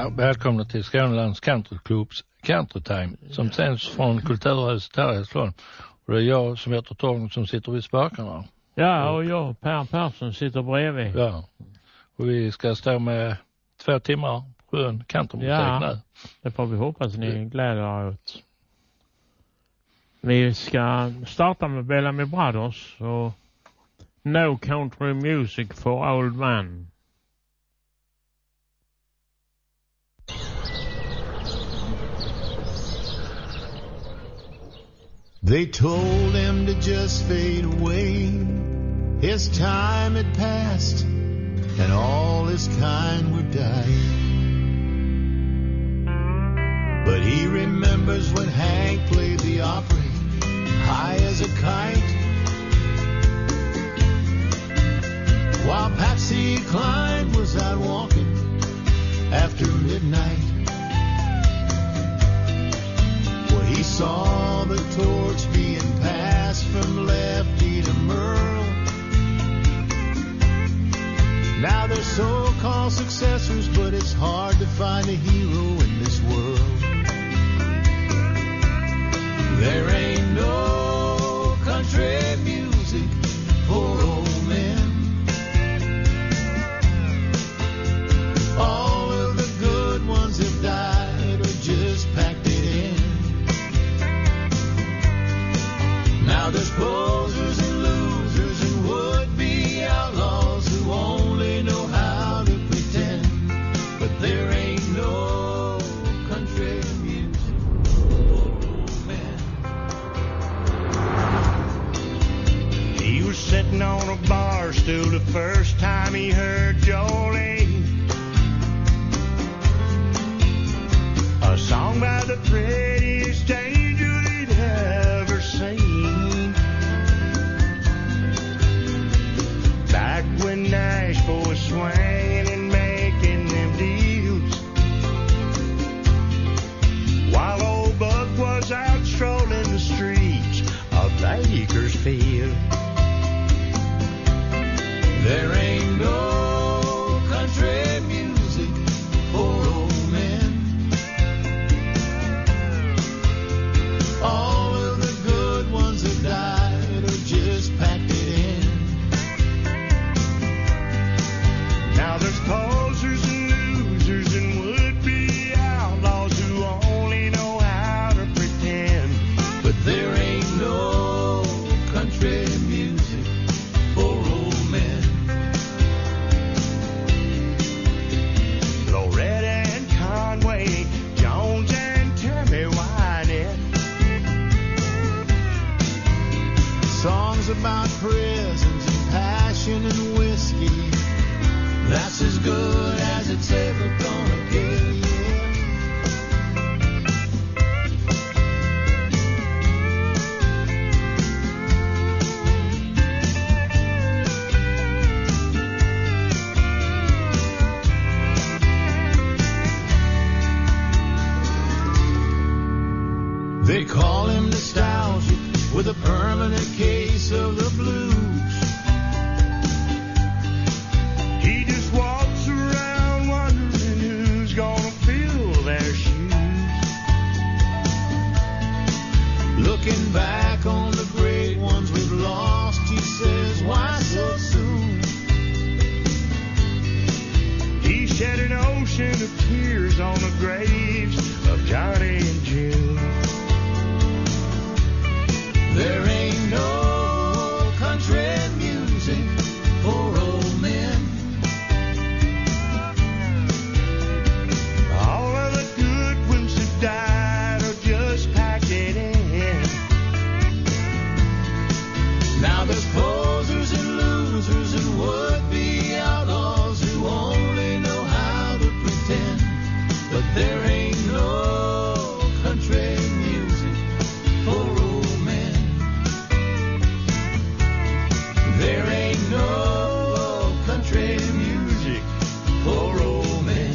Ja, välkomna till Skånelands Countryklubs Country Time som sänds från Kulturhuset här i Hässleholm. Och det är jag som heter Torgny som sitter vid spakarna. Ja, och jag, Per Persson, sitter bredvid. Ja, och vi ska stå med 2 timmar skön countrymusik nu. Det får vi hoppas ni gläder åt. Vi ska starta med Bellamy Brothers och No Country Music for Old Man. They told him to just fade away. His time had passed, and all his kind were dying. But he remembers when Hank played the Opry, high as a kite, while Patsy Cline was out walking after midnight. He saw the torch being passed from Lefty to Merle. Now they're so-called successors, but it's hard to find a hero in this world. There ain't no country music for old men. All of the good ones have died or just packed it in. Now there's posers and losers and would-be outlaws who only know how to pretend. But there ain't no country music for old men. He was sitting on a bar stool the first time he heard Jolene, a song by the prettiest angel he'd ever seen. Back when Nashville was swinging and making them deals, while old Buck was out strolling the streets of Bakersfield. There ain't no country music for old men. All of the good ones have died or just packed it in. Now there's posers and losers and would-be outlaws who only know how to pretend. But there ain't no country music for old men. Loretta and Conway, Jones and Tammy Wynette, Songs about prisons and passion and whiskey, that's as good as it's ever gonna get. They call him nostalgic with a permanent case of the blues. he just walks around wondering who's gonna fill their shoes. Looking back on the great ones we've lost, he says, why so soon? He shed an ocean of tears on the graves of Johnny and June. There ain't no country music for old men. All of the good ones have died or just packed it in. Now there's posers and losers and would-be outlaws who only know how to pretend. But there ain't no country music for old men. There ain't no country music for old men.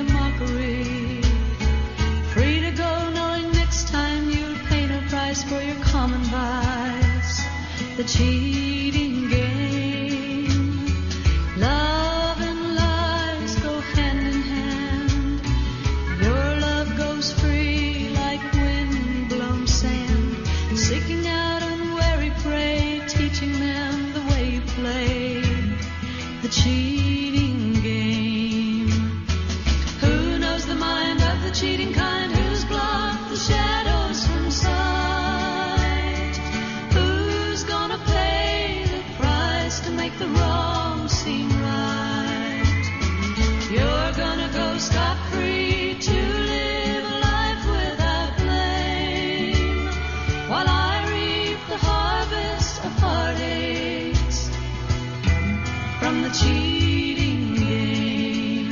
of mockery. Free to go, knowing next time you'll pay no price for your common vice. The cheating game. Love and lies go hand in hand. Your love goes free like wind-blown sand, seeking out unwary prey, teaching them the way you play the cheating game. Who knows the mind of the cheating kind, who's blocked the shadows from sight? Who's gonna pay the price to make the wrong seem right? You're gonna go scot-free to live a life without blame, while I reap the harvest of heartaches from the cheating game.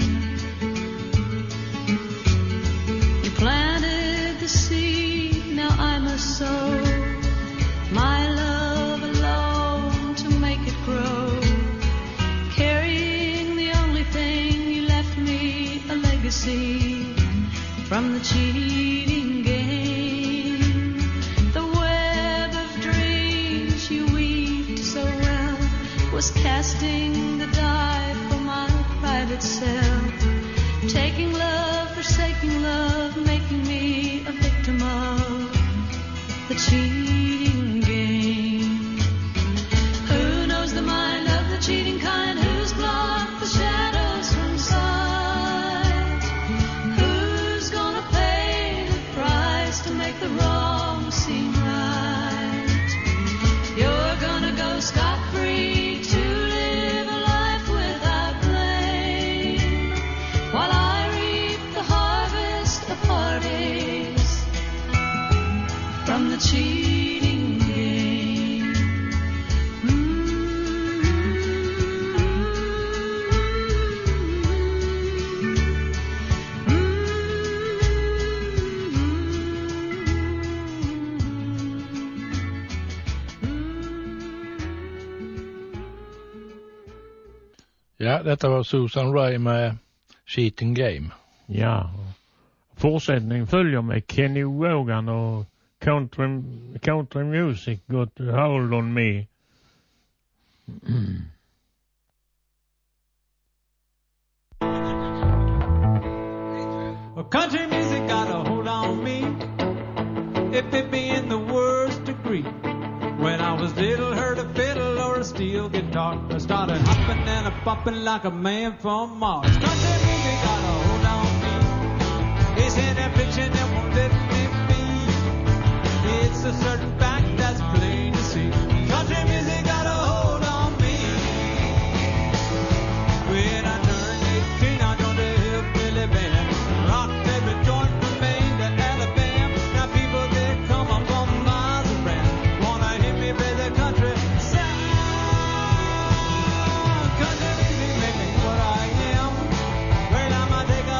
You planted the seed, now I must sow my love alone to make it grow, carrying the only thing you left me, a legacy from the cheating game. The web of dreams you weaved so well was casting the die for my private self, taking love, forsaking love, making me a victim of the cheating game. Who knows the mind of the cheating kind, who's blocked the shadows from sight? Who's gonna pay the price to make the wrong seem right? You're gonna go scot-free to live a life without blame, while I reap the harvest of heartaches from the cheating game. Ja, detta var Susan Rae med Cheating Game. Ja. Fortsättningen följer med Kenny Wogan och country music got a hold on me. Well, country music got a hold on me, if it be in the worst degree. When I was little, heard a fiddle or a steel guitar, I started hopping and a bumping like a man from Mars. Country music got a hold on me. It's an affliction that won't let me be. It's a certain fact that's plain to see. Country music got a hold on me. When I turned 18, I joined a hillbilly band, rocked every joint from Maine to Alabama. Now people they come up from miles around, wanna hear me play the country sound. Country music make me what I am. Every time I take a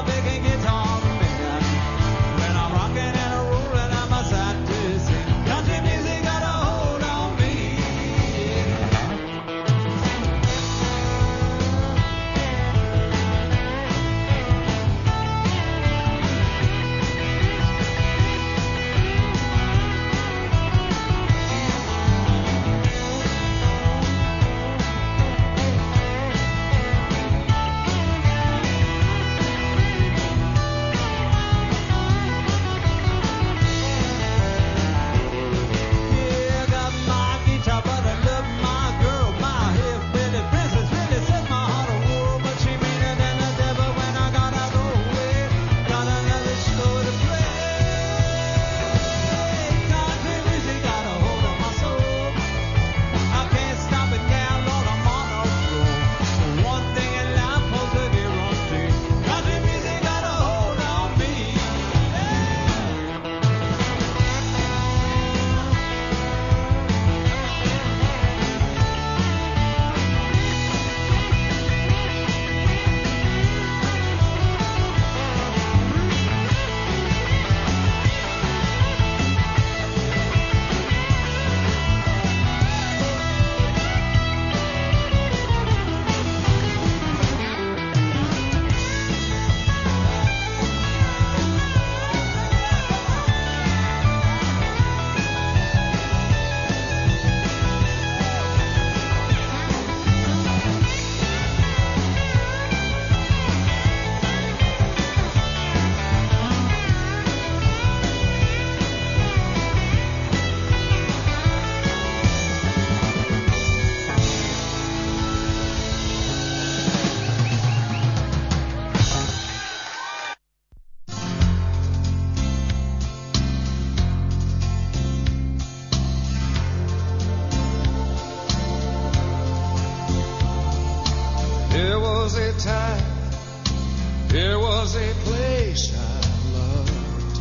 face I loved.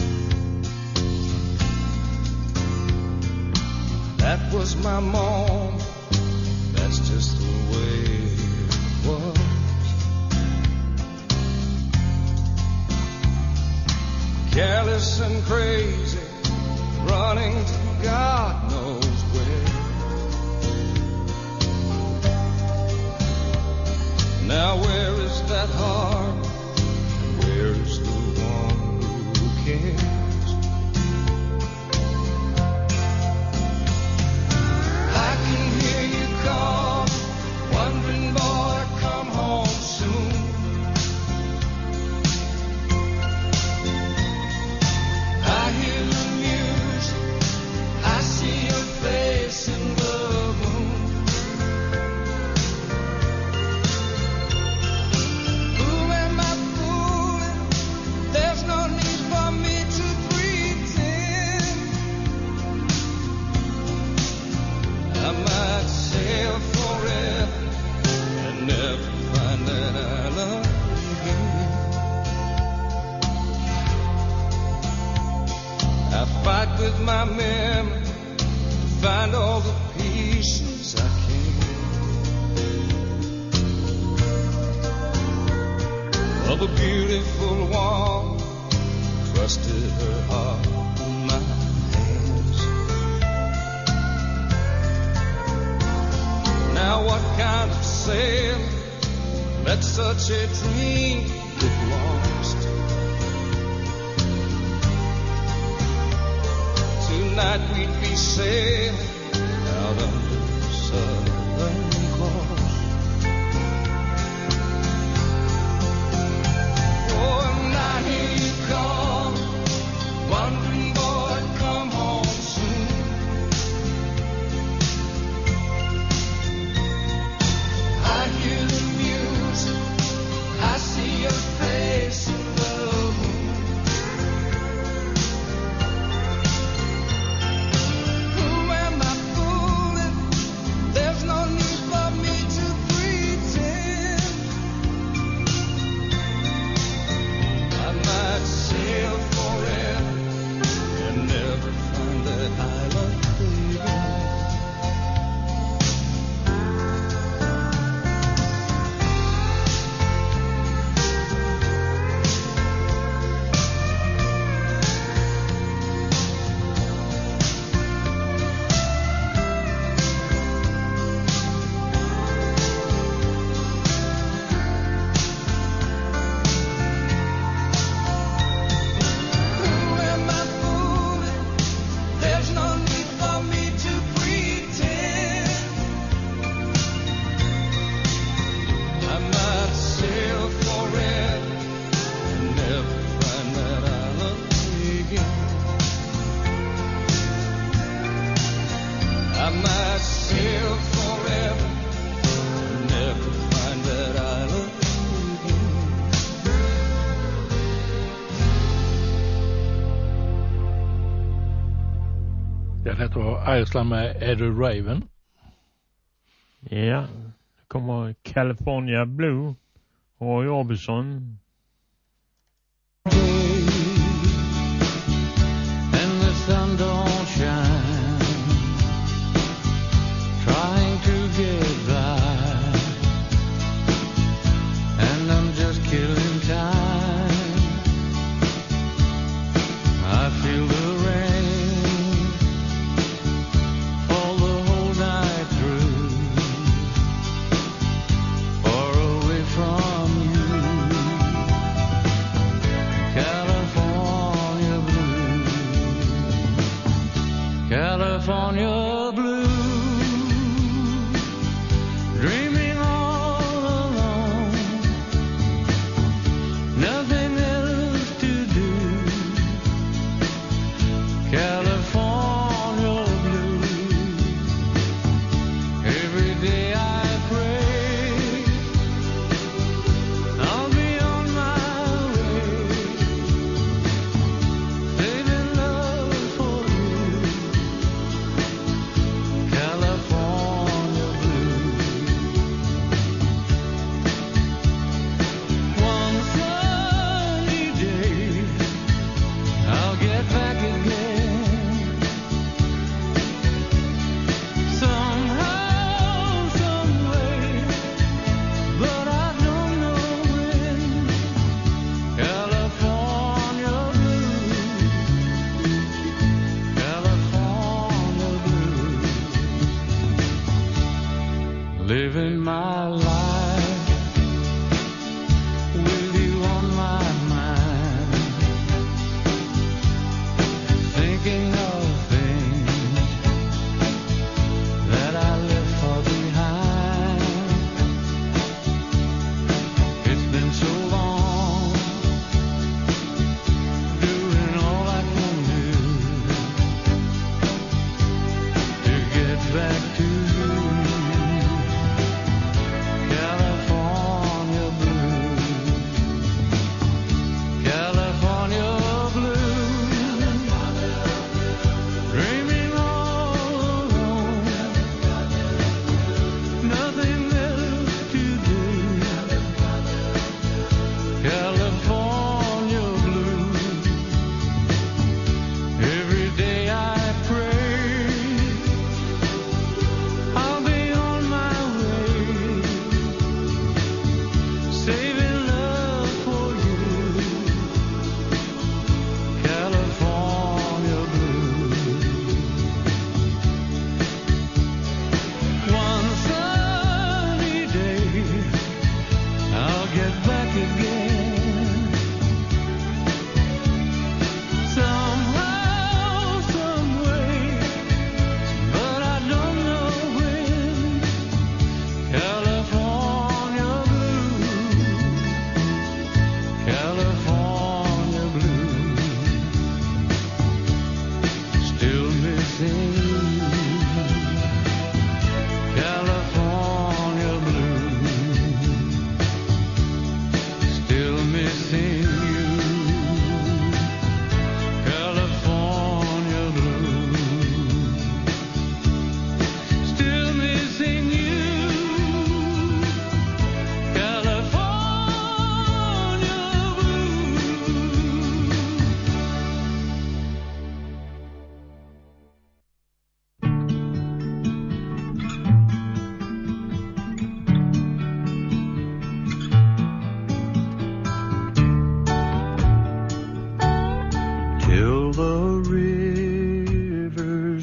That was my moment, that's just the way it was. Careless and crazy, running to God knows where. Now where is that heart? Where is the one who cares? I can hear you call, wondering, boy, come home soon. I hear the music, I see your face in the moon. Who am I fooling? There's no need for me to pretend. I might sail forever and never find that island again. I fight with my memory to find all the pieces I can of a beautiful woman, trusted her heart in my hands. Now what kind of sail let such a dream get lost? Tonight we'd be sailing out under the Southern Cross. Oh, and I hear you call, wondering, boy, come home soon. I hear the music, I see your face in the moon. Who am I fooling? There's no need for me to pretend. I might sail forever and never find that island again. Who am I fooling? There's no need for me to pretend. I might sail forever and never find that island again. I might sail forever and never find that island again. Det heter Iceland med Eddie Raven. Ja, det kommer California Blue, Roy Orbison. And the sun don't shine, trying to get by, and I'm just killing time. I feel the rain fall the whole night through, far away from you.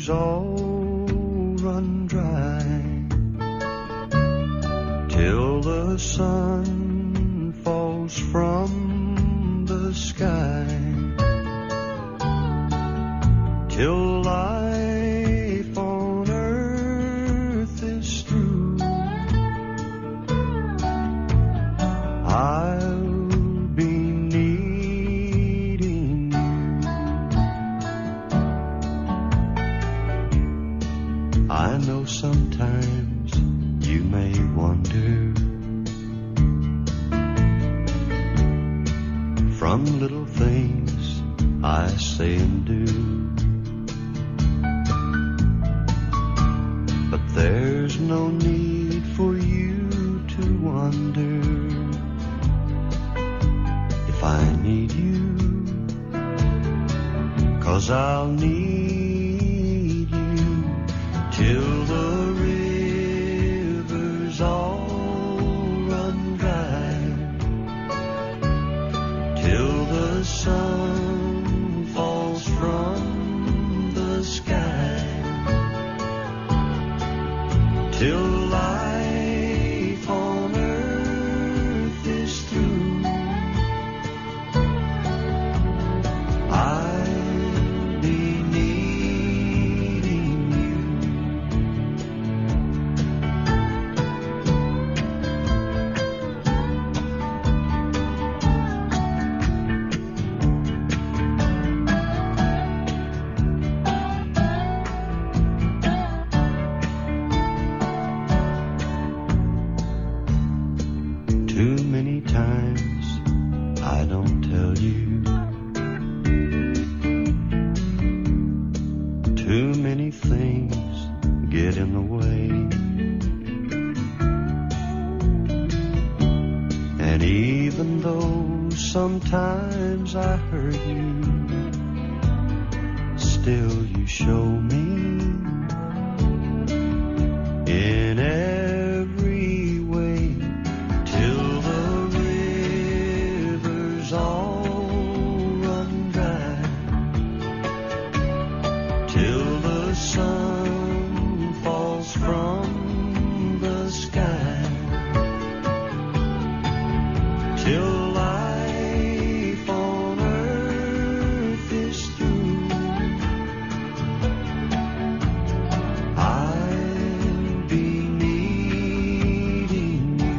rivers all run dry till the sun falls from the sky, till life on earth is through. I'll be needing you. I know sometimes you may wonder, from little things I say and do, but there's no need for you to wonder if I need you, 'cause I'll need you till the rivers all run dry, till the sun falls from the sky, till life on earth is through. I'll be needing you. Too many times I don't tell you, too many things get in the way, and even though sometimes I hurt you, still you show me in every way, till the rivers all run dry, till the sun falls from the sky, till life on earth is through. I'll be needing you.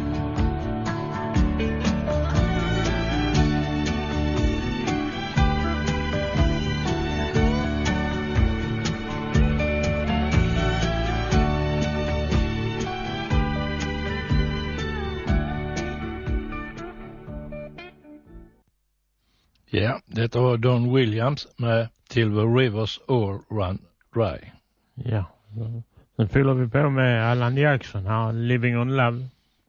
Ja, detta var Don Williams med Till the Rivers All Run Dry. Ja. Sen fyller vi på med Alan Jackson här, Living on Love.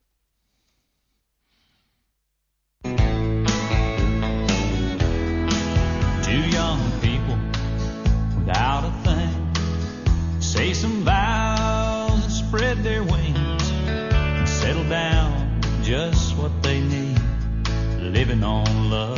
Two young people without a thing say some vows and spread their wings and settle down just what they need, living on love.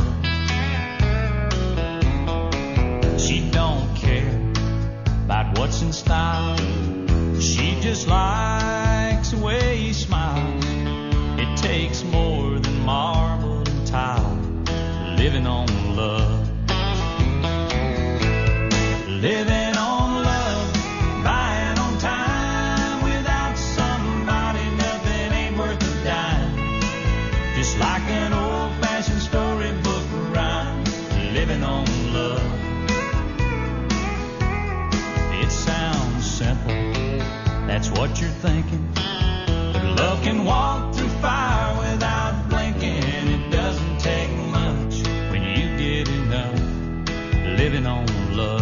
She don't care about what's in style, she just likes the way he smiles. It takes more than marble and tile, living on love. Living on love, buying on time. Without somebody, nothing ain't worth a dime. Just like an old-fashioned storybook rhyme, living on love. It sounds simple, that's what you're thinking, but love can walk through fire without blinking. It doesn't take much when you get enough, living on love.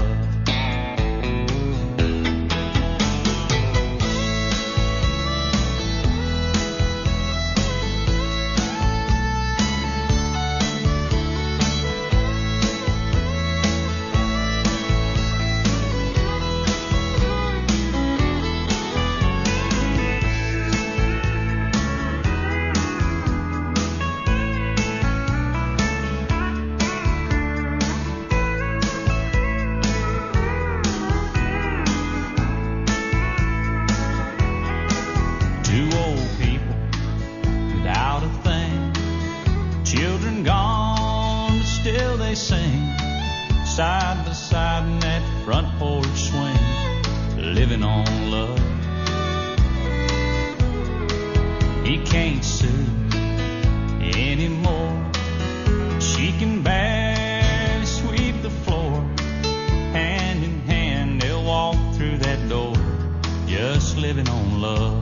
they sing, side by side in that front porch swing, living on love. He can't sue anymore. She can barely sweep the floor. Hand in hand they'll walk through that door, just living on love.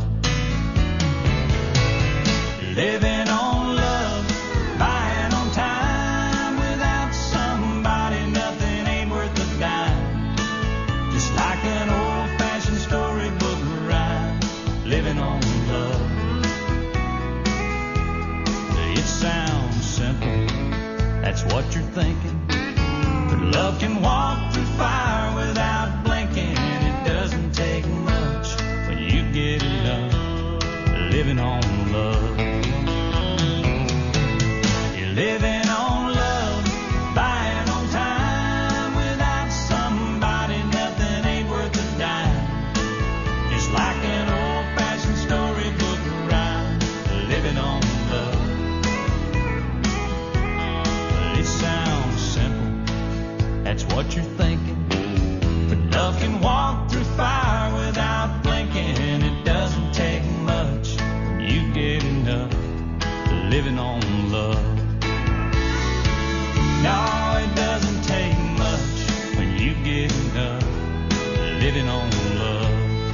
Living on love, buying on time. Without somebody, nothing ain't worth a dime. Just like an old-fashioned storybook rhyme. Living on love. It sounds simple, that's what you're thinking. But love can walk through fire without blinking. It doesn't take much when you get it done. Living on love. Living on love, buying on time. Without somebody, nothing ain't worth a dime. Just like an old-fashioned storybook rhyme. Living on love. Well, it sounds simple, that's what you're thinking. But love can walk through fire without blinking. It doesn't take much when you get enough. Living on love. No, it doesn't take much when you get enough. Living on love.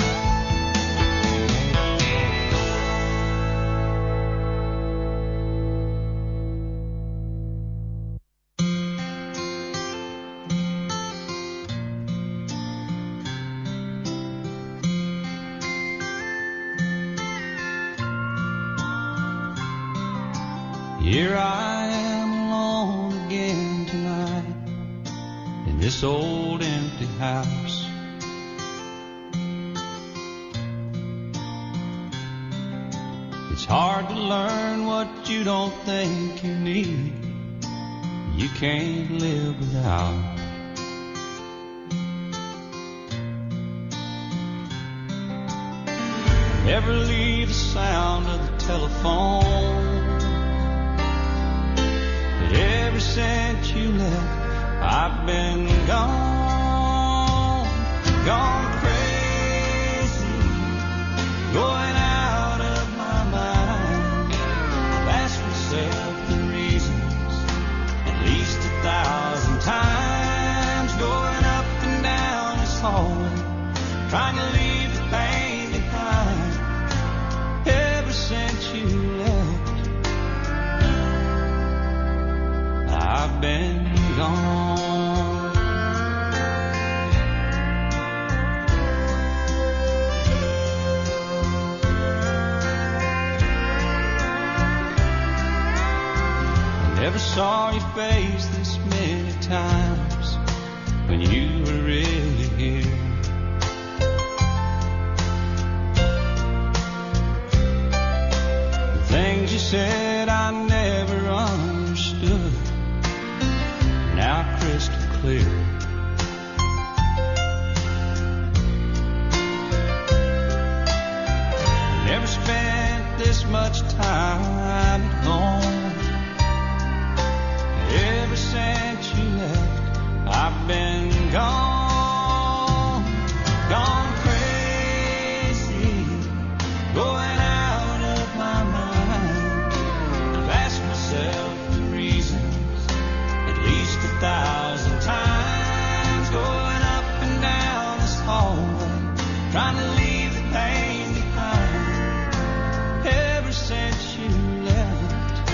Here I am alone again tonight in this old empty house. It's hard to learn what you don't think you need. You can't live without. Never leave the sound of the telephone. Ever since you left, I've been gone, gone crazy, going out of my mind. I've asked myself the reasons at least 1,000 times, going up and down this hallway, trying to leave the pain behind. Ever since you left, I've been gone. I never saw your face this many times when you were really here. The things you said I never understood, now crystal clear. Never spent this much time at home. Ever since you left, I've been gone, gone crazy, going out of my mind. I've asked myself the reasons at least 1,000 times, going up and down this hallway, trying to leave the pain behind. Ever since you left,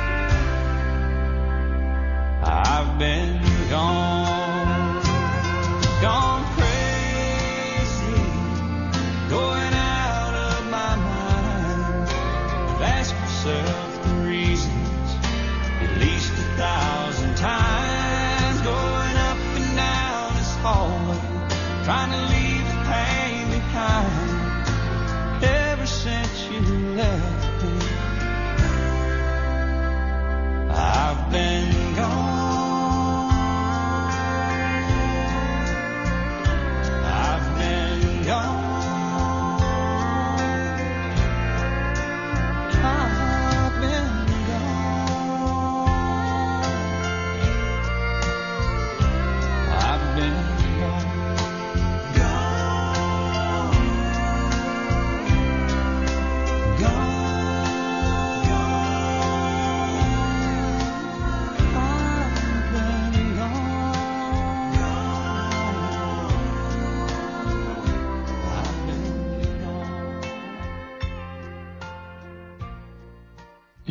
I've been gone, gone crazy, going out of my mind. I've asked myself the reasons at least 1,000 times, going up and down this hallway, trying to leave the pain behind. Ever since you left me, I've been gone.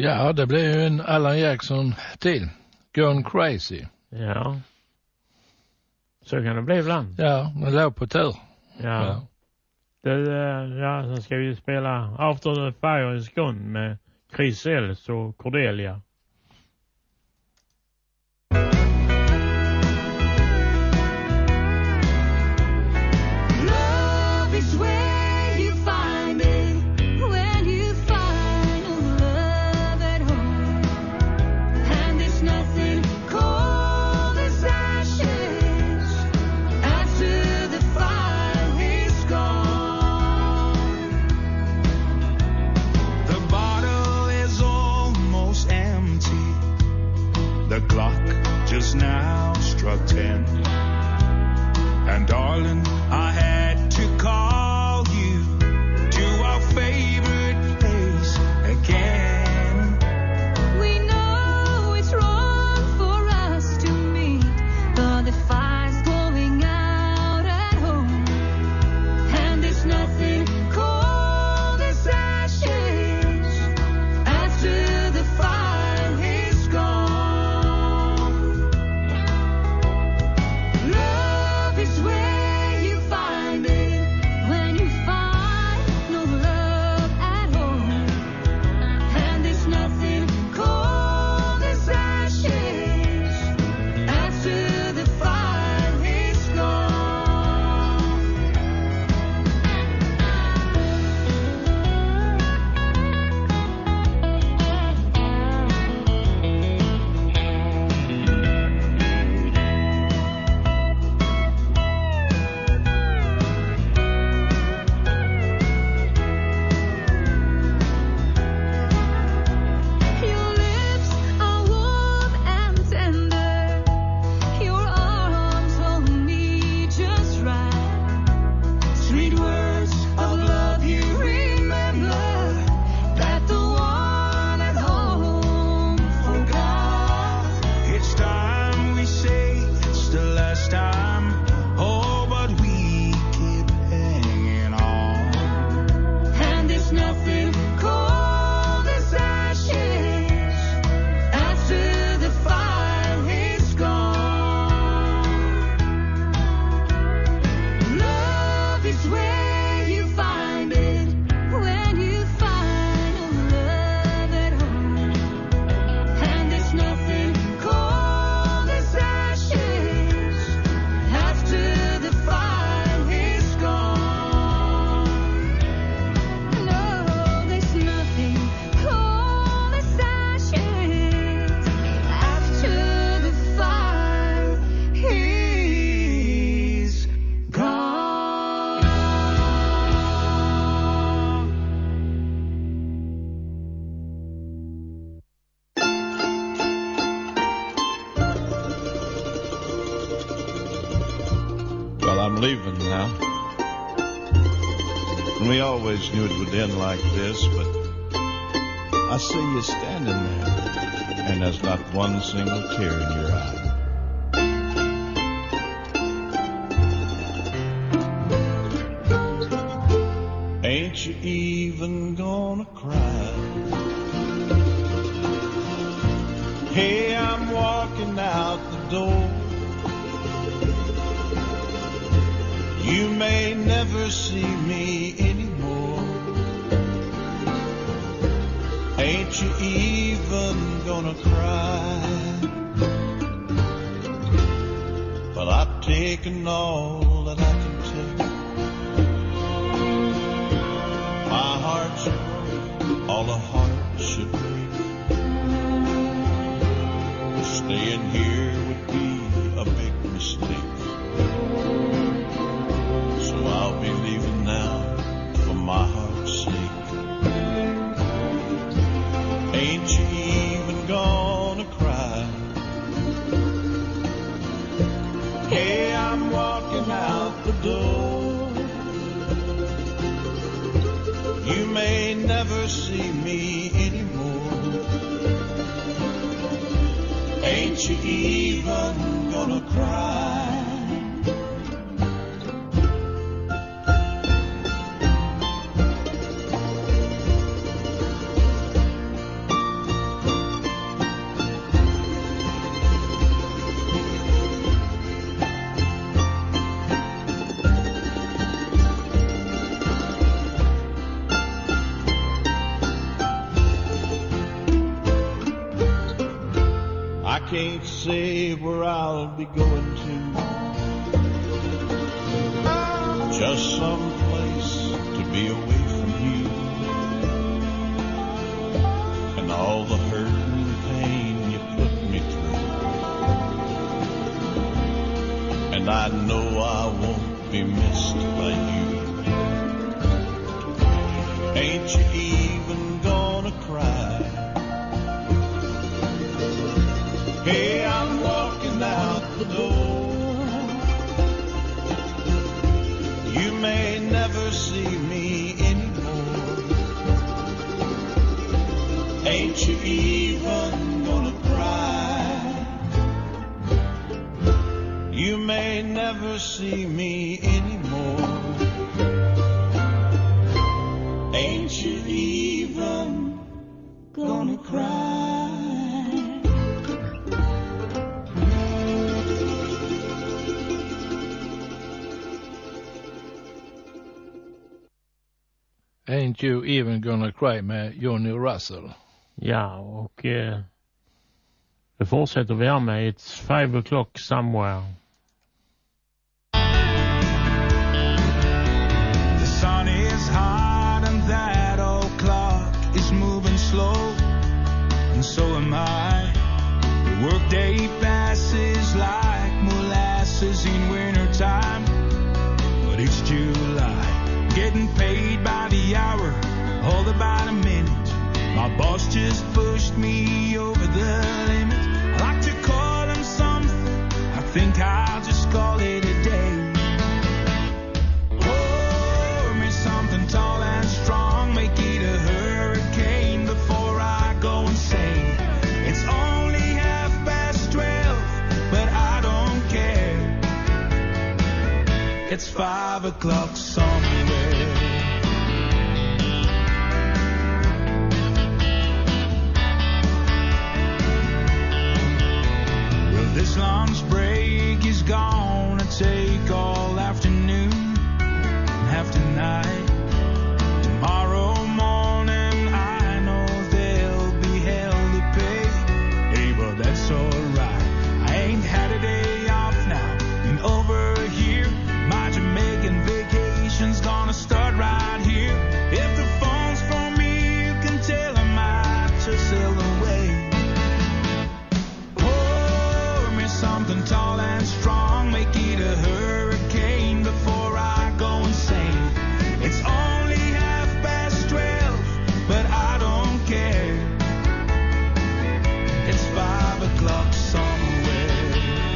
Ja, det blev ju en Alan Jackson till. Gone Crazy. Ja. Så kan det bli ibland. Ja, den låg på tur. Ja. Så ska vi spela After the Fire is Gone med Chris Ellis och Cordelia. Love is where you find it when you find a love at home, and there's nothing cold as ashes after the fire is gone. The bottle is almost empty. The clock just now struck 10. And darling, I had to call you to our favorite place again. We know it's wrong for us to meet, but the fire's going out at home, and there's nothing cold as ashes after the fire is gone. Love is where you find it when you find no love at home, and there's nothing cold as ashes after the fire is gone. Your lips are warm and tender. Your arms hold me just right. Sweet words of love you remember that the one at home forgot. It's time we say it's the last time. Oh, but we keep hanging on. And there's nothing cold as ashes after the fire is gone. Love is where you find it when you find a love at home, and there's nothing cold as ashes after the fire is gone. No, there's nothing cold as ashes after the fire is gone. Well, I'm leaving now. And we always knew it would end like this, but I see you standing there, and there's not one single tear in your eye. Ain't you even gonna cry? Hey, I'm walking out the door. You may never see me anymore. Ain't you even gonna cry? Well, I've taken all that I can take. My heart's broken, all a heart should break. Staying here would be a big mistake. So I'll be leaving now for my heart's sake. Ain't you even gonna cry? Hey, I'm walking out the door. You may never see me anymore. Ain't you even gonna cry? say where I'll be going to. Just some place to be away from you and all the hurt and pain you put me through. And I know I won't be missed by you. Ain't you even gonna cry? Hey, I'm walking out the door. You may never see me anymore. Ain't you even gonna cry? You may never see me anymore. Ain't you even gonna cry? Ain't You Even Gonna Cry med Johnny Russell. Ja, och det fortsätter vi här med It's 5 o'clock somewhere. The sun is hot and that old clock is moving slow, and so am I. The workday passes like molasses in wintertime, but it's July. Getting paid by the hour, all about a minute. My boss just pushed me over the limit. I like to call him something, I think I'll just call it a day. Pour me something tall and strong, make it a hurricane before I go insane. It's only 12:30, but I don't care. It's 5 o'clock somewhere. This lunch break is gonna take all afternoon and half tonight. Tomorrow morning I know there'll be hell to pay. Hey, but that's alright. I ain't had a day off now. And over here, my Jamaican vacation's gonna start right here. If the phone's for me, you can tell them I just sailed away. Something tall and strong, make it a hurricane before I go insane. It's only 12:30, but I don't care. It's 5 o'clock somewhere.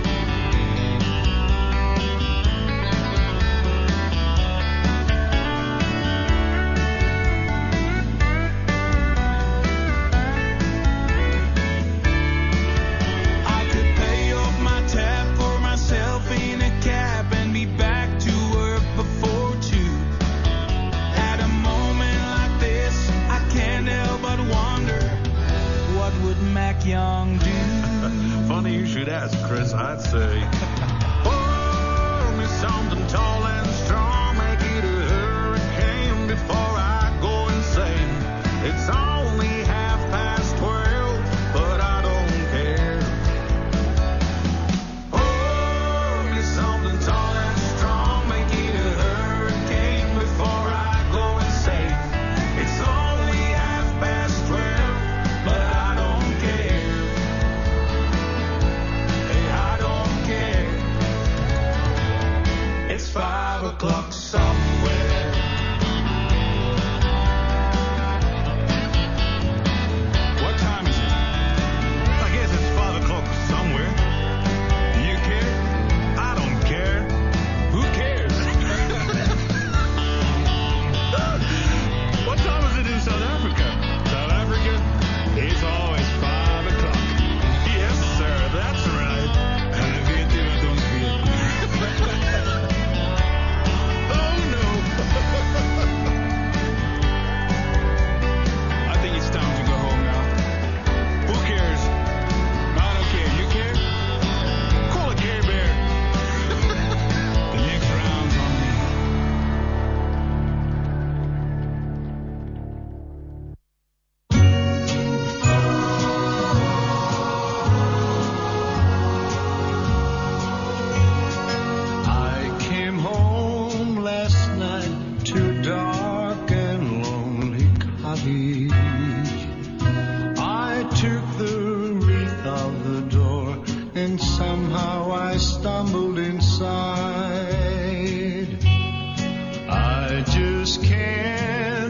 I could pay off my tab for myself in a cab and be back to work before 2. At a moment like this, I can't help but wonder, what would Mac Young do? Funny you should ask, Chris. I'd say, pour me something tall and strong, make it a hurricane before I go insane. It's only 12:30, but I don't care. Pour me something tall and strong, make it a hurricane before I go insane. It's only 12:30, but I don't care. Hey, I don't care. It's 5 o'clock somewhere. What time is it? I guess it's 5 o'clock somewhere. Do you care? I don't care. Who cares? What time is it in South Africa? South Africa? It's always 5 o'clock. Yes, sir, that's right. Weet u wat ons weet? somehow I stumbled inside. I just can't,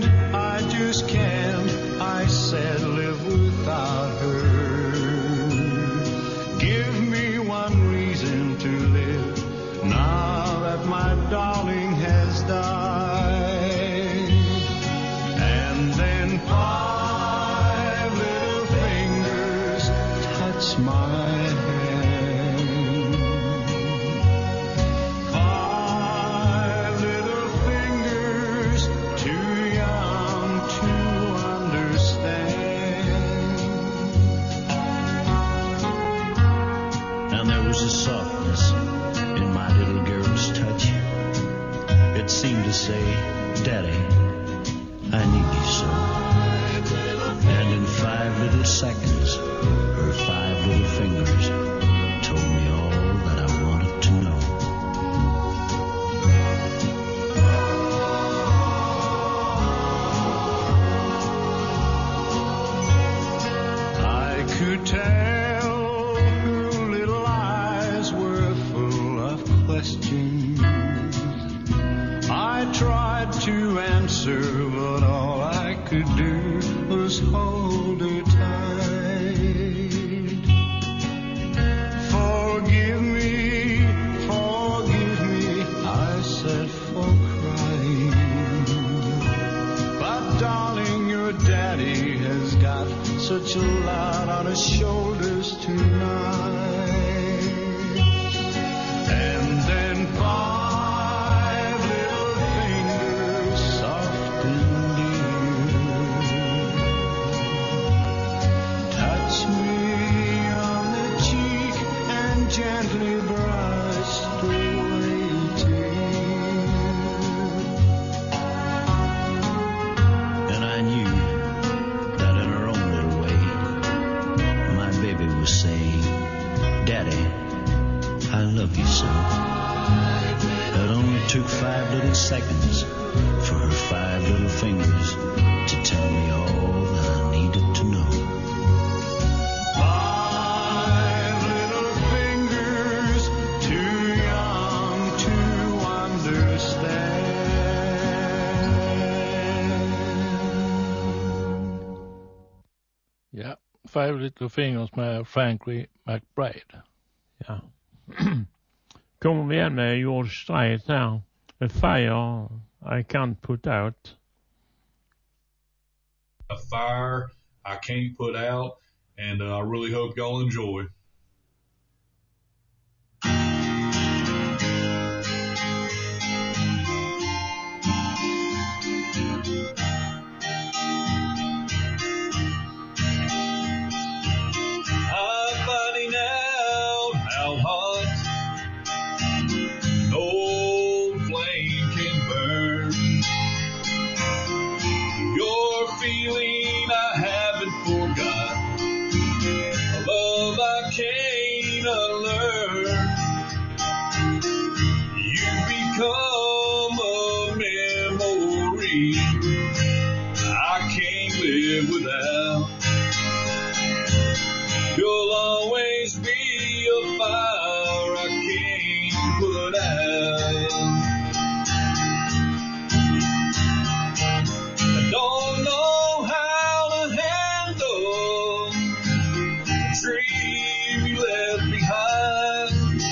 I said, live without her. Give me one reason to live now that my darling has died. And then 5 little fingers touch my hand. 5 little fingers, too young to understand. And there was a softness in my little girl's touch. It seemed to say, Daddy, I need you so. And in 5 little seconds, her 5 little fingers told me all that I wanted to know. I could tell her little eyes were full of questions. I tried to answer, but all I could do was hold her tight. Forgive me, I said, for crying. But darling, your daddy has got such a lot on his shoulders tonight. And then 5 little fingers, soft and dear, touch me on the cheek and gently brushed away a tear. And I knew that in her own little way, my baby was saying, Daddy, I love you so. It only took 5 little seconds for her 5 little fingers to tell me all that I needed to know. 5 little fingers, too young to understand. Ja, 5 Little Fingers med Frankie McBride. Ja. Kommer vi igen med George Strait här. A fire I can't put out. A fire I can't put out, and I really hope y'all enjoy. I'm finding out how hot no flame can burn. Your feeling I haven't forgot, a love I can't unlearn. You become a memory I can't live without. You'll always be a fire I can't put out. I don't know how to handle the dream you left behind.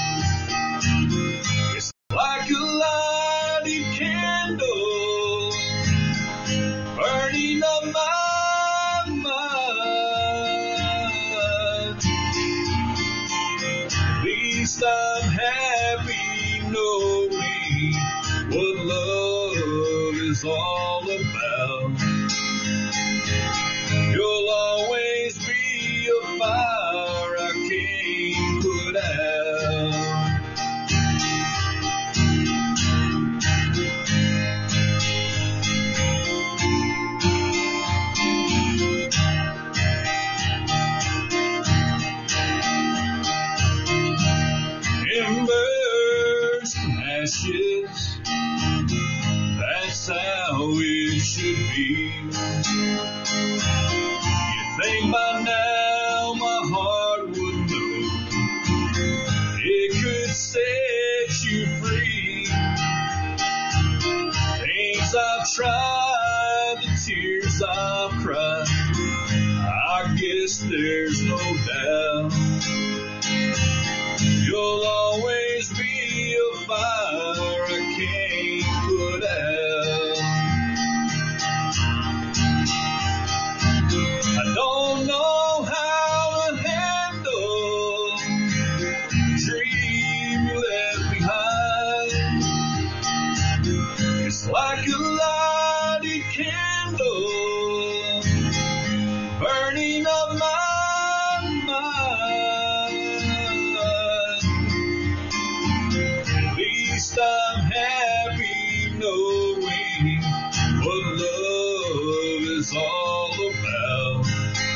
It's like a lighted candle burning up my mind. At least I'm happy knowing what love is all about. You'll always be a fire I can't put out. Embers from ashes, that's how it should be. You think by now my heart would know You'll always be a fire I can't put out. I don't know how to handle the dream you left behind. It's like a lighted candle burning up my mind. At least I'm happy knowing what love is all about.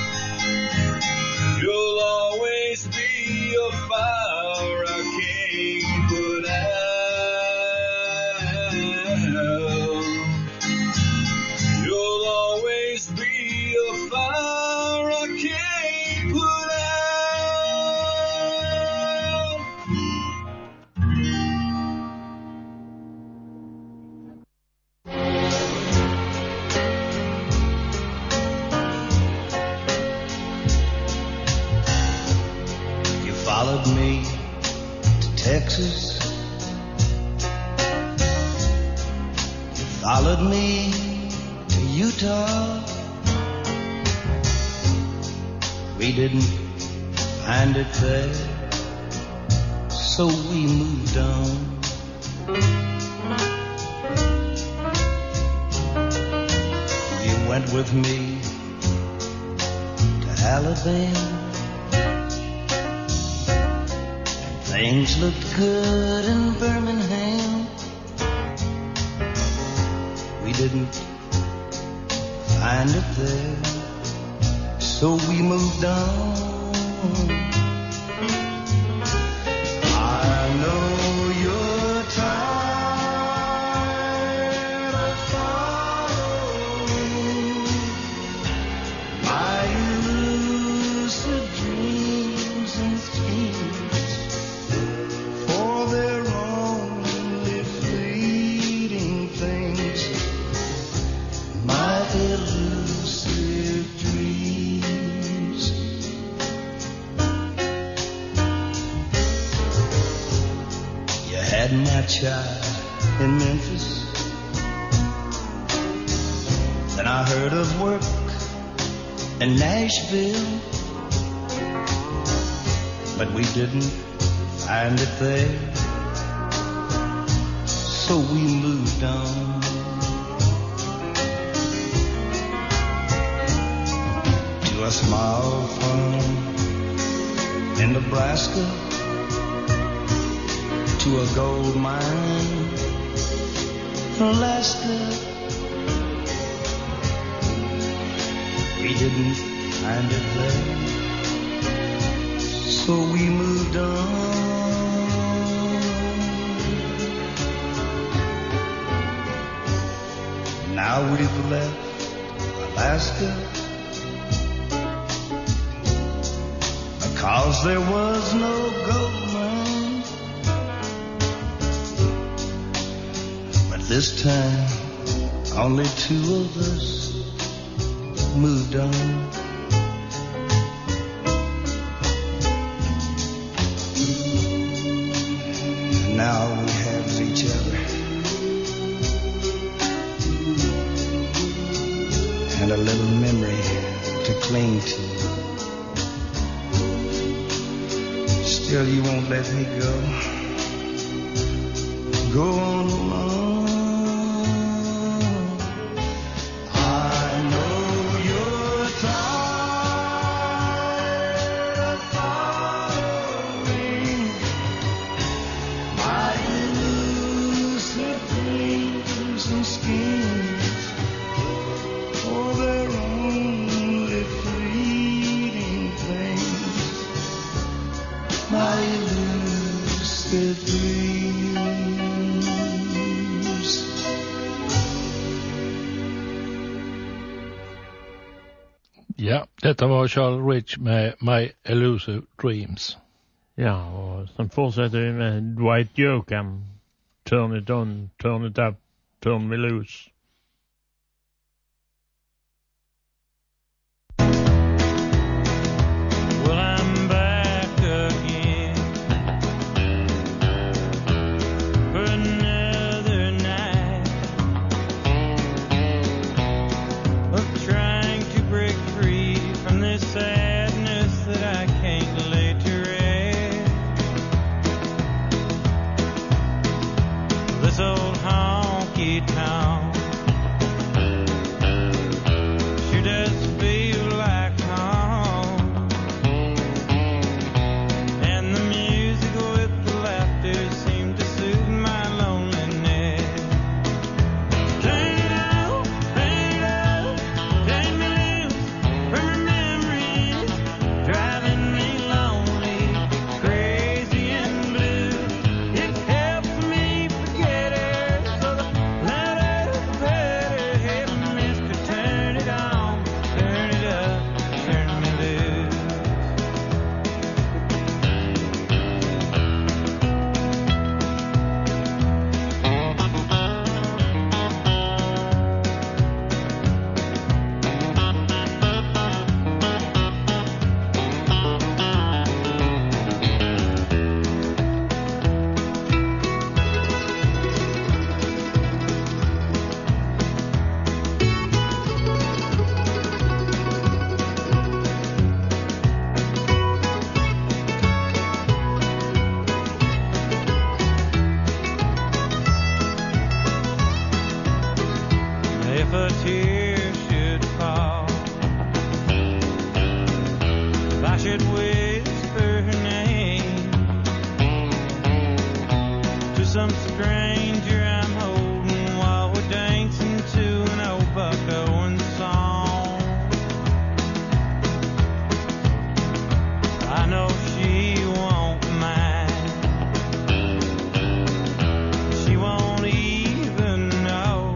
You'll always be a fire I can't put out. You'll always be a fire I can't put out. You followed me to Texas. You followed me to Utah. We didn't find it there, so we moved on. You went with me to Alabama. Things looked good in Birmingham. We didn't find it there, so we moved on. I know you're tired of following my elusive dreams and schemes. For they're only fleeting things, my elusive dreams. You had my child in Memphis, then I heard of work in Nashville, but we didn't find it there, so we moved on. To a small farm in Nebraska, to a gold mine in Alaska. We didn't find it there, so we moved on. Now we've left Alaska because there was no gold mine. But this time only two of us moved on. Now we have each other and a little memory to cling to. Still you won't let me go. Go on along. I know you're tired of following my elusive dreams and schemes, for they're only fleeting things, my elusive dreams. Ja, detta var Charles Rich med My Elusive Dreams. Ja, och sen fortsätter vi med Dwight Yoakam. Turn it on, turn it up, turn me loose. Well, I'm back again some stranger I'm holding while we're dancing to an old Buck Owens song. I know she won't mind. She won't even know.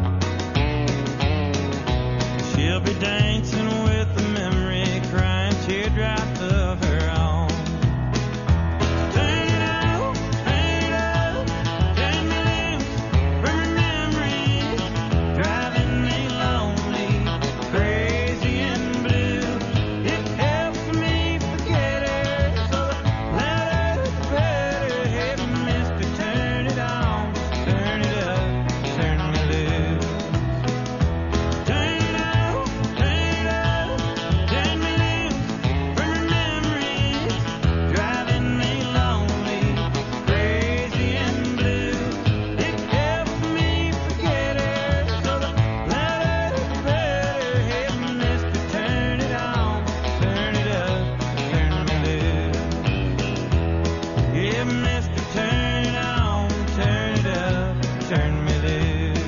She'll be dancing with the memory, crying teardrops of her own. Turn it up, turn it up, turn me loose from her memories, driving me lonely, crazy and blue. It helps me forget her, so let her better. Hey, mister, turn it on, turn it up, turn me loose. Turn it up, turn it up, turn me loose from her memories, driving me lonely, crazy and blue. It helps me forget her, so let her better. Hey, mister, turn it on, turn it up, turn me loose. Yeah, mister, turn it on, turn it up, turn me loose.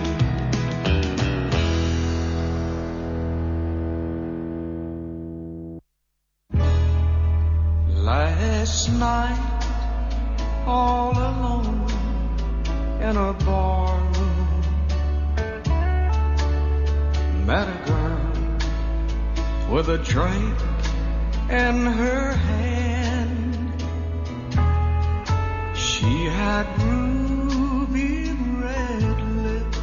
Last night, all alone in a barroom, met a girl with a drink in her hand. She had ruby red lips,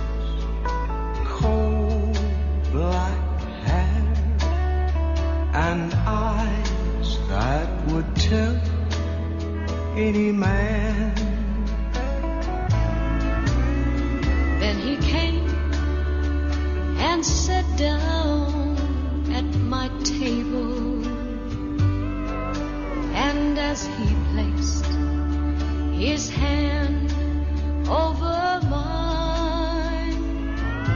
coal black hair, and eyes that would tilt any man. Then he came and sat down at my table, and as he placed his hand over mine,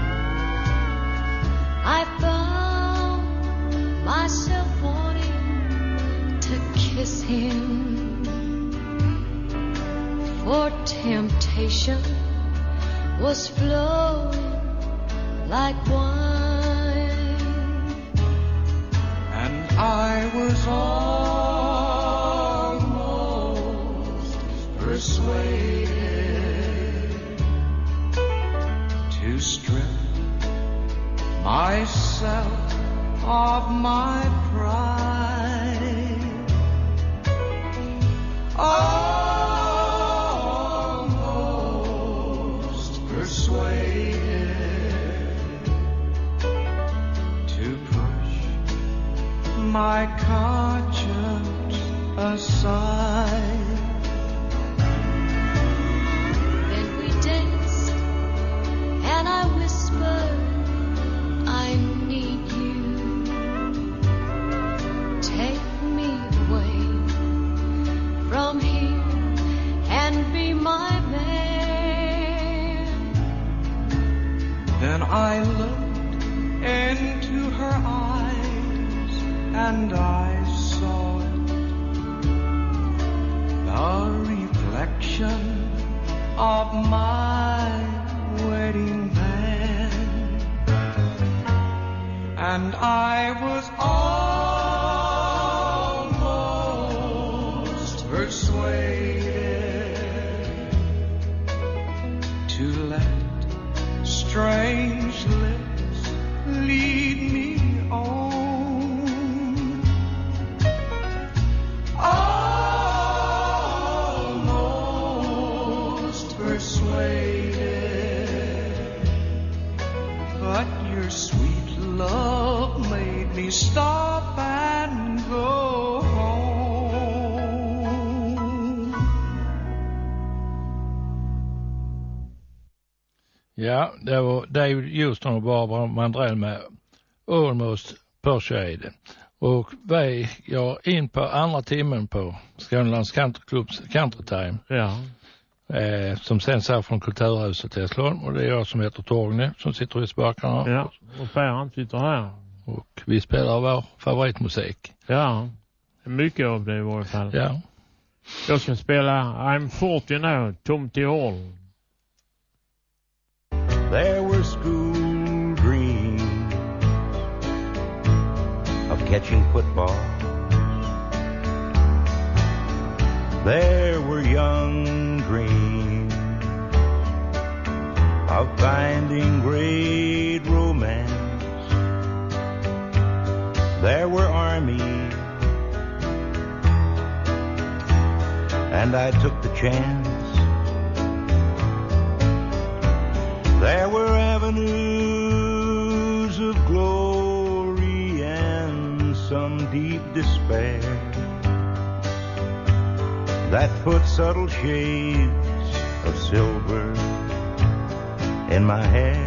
I found myself wanting to kiss him, for temptation was flowing like wine, And I was almost persuaded to strip myself of my pride. Almost persuaded to push my conscience aside. Then we danced, and I whispered, I need you. Take me away from here and be my man. Then I looked into her eyes and I saw it, the reflection of my wedding band. And I was almost persuaded to let strange lips lead me on. Almost persuaded, but your sweet love made me stop and go home. Ja, det var David Houston och Barbara Mandrell med Almost Persuaded. Och vi går in på andra timmen på Skånelands Countryclubs Country Time. Ja. Som sänds här från Kulturhuset i Hässleholm. Och det är jag som heter Torgne som sitter i spakarna. Ja, och Per sitter här. Och vi spelar vår favoritmusik. Ja, mycket av det i varje fall. Ja. Jag ska spela I'm 40 Now, Tomty Hall. There were school dreams of catching football. There were young dreams of finding great romance. There were armies, and I took the chance. There were avenues of glory and some deep despair that put subtle shades of silver in my hair.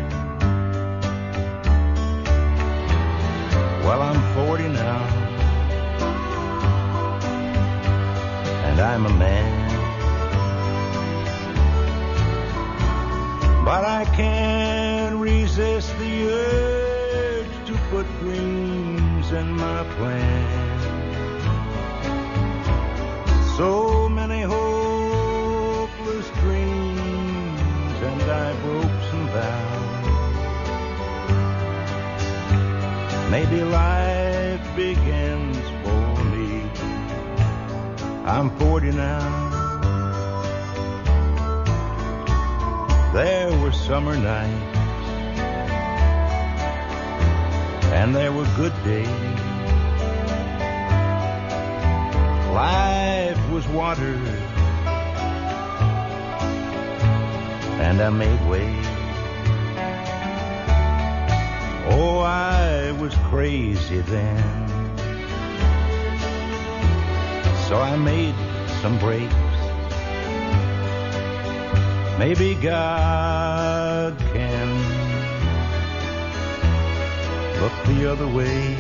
Well, I'm 40 now, and I'm a man. But I can't resist the urge to put dreams in my plan. So many hopeless dreams, and I broke some vows. Maybe life begins for me. I'm 40 now. There were summer nights, and there were good days. Life was water, and I made waves. Oh, I was crazy then, so I made some breaks. Maybe God can look the other way.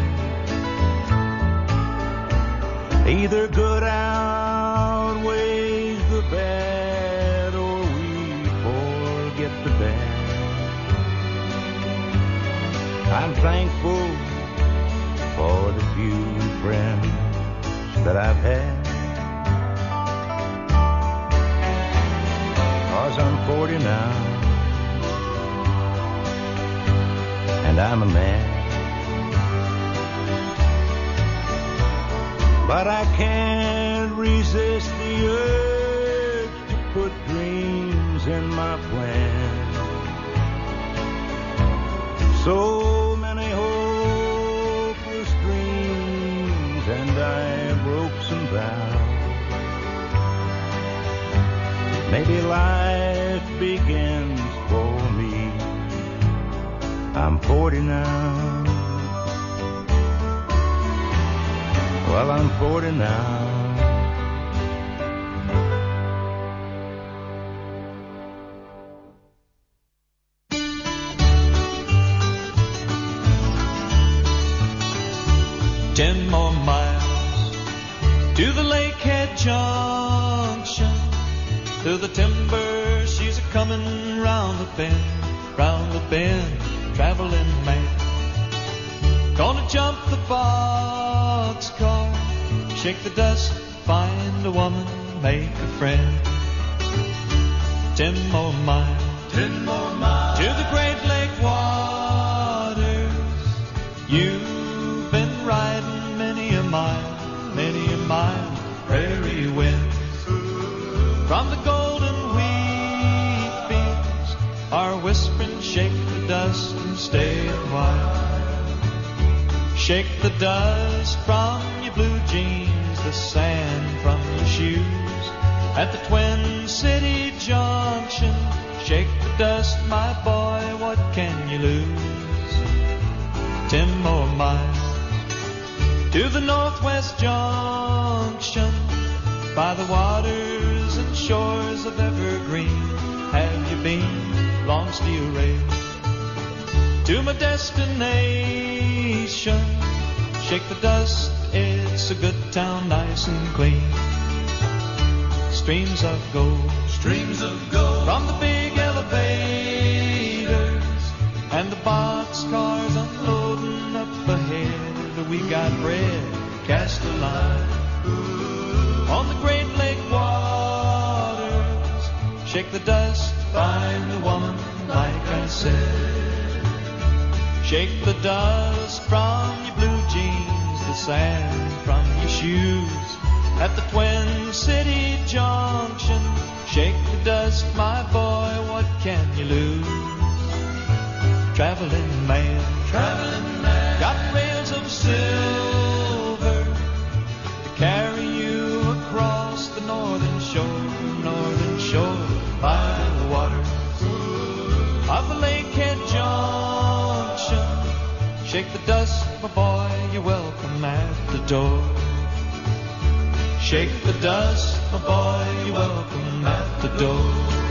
Either good outweighs the bad, or we forget the bad. I'm thankful for the few friends that I've had. 'Cause I'm 40 now, and I'm a man. But I can't resist the urge to put dreams in my plan. So many hopeless dreams, and I broke some vows. Maybe life begins for me. I'm 40 now. Well, I'm 40 now. Ten more miles to the Lakehead Junction. To the timber, she's a-comin' round the bend, traveling man. Gonna jump the boxcar, shake the dust, find a woman, make a friend. 10 more miles, 10 more miles to the Great Lake waters. You've been riding many a mile, prairie winds. From the golden wheat fields are whispering, shake the dust and stay a while. Shake the dust from your blue jeans, the sand from your shoes. At the Twin City Junction, shake the dust, my boy, what can you lose? 10 more miles to the Northwest Junction, by the waters and shores of Evergreen. Have you been long steel rail to my destination? Shake the dust, it's a good town, nice and clean. Streams of gold from the big elevators, and the boxcars unloading up ahead. We got bread, cast a line on the Shake the dust, find a woman like I said. Shake the dust from your blue jeans, the sand from your shoes at the Twin City Junction. Shake the dust, my boy, what can you lose? Traveling man, got rails of silver to carry you across the northern shore by the waters of the Lakehead Junction. Shake the dust, my boy, you're welcome at the door. Shake the dust, my boy, you're welcome at the door.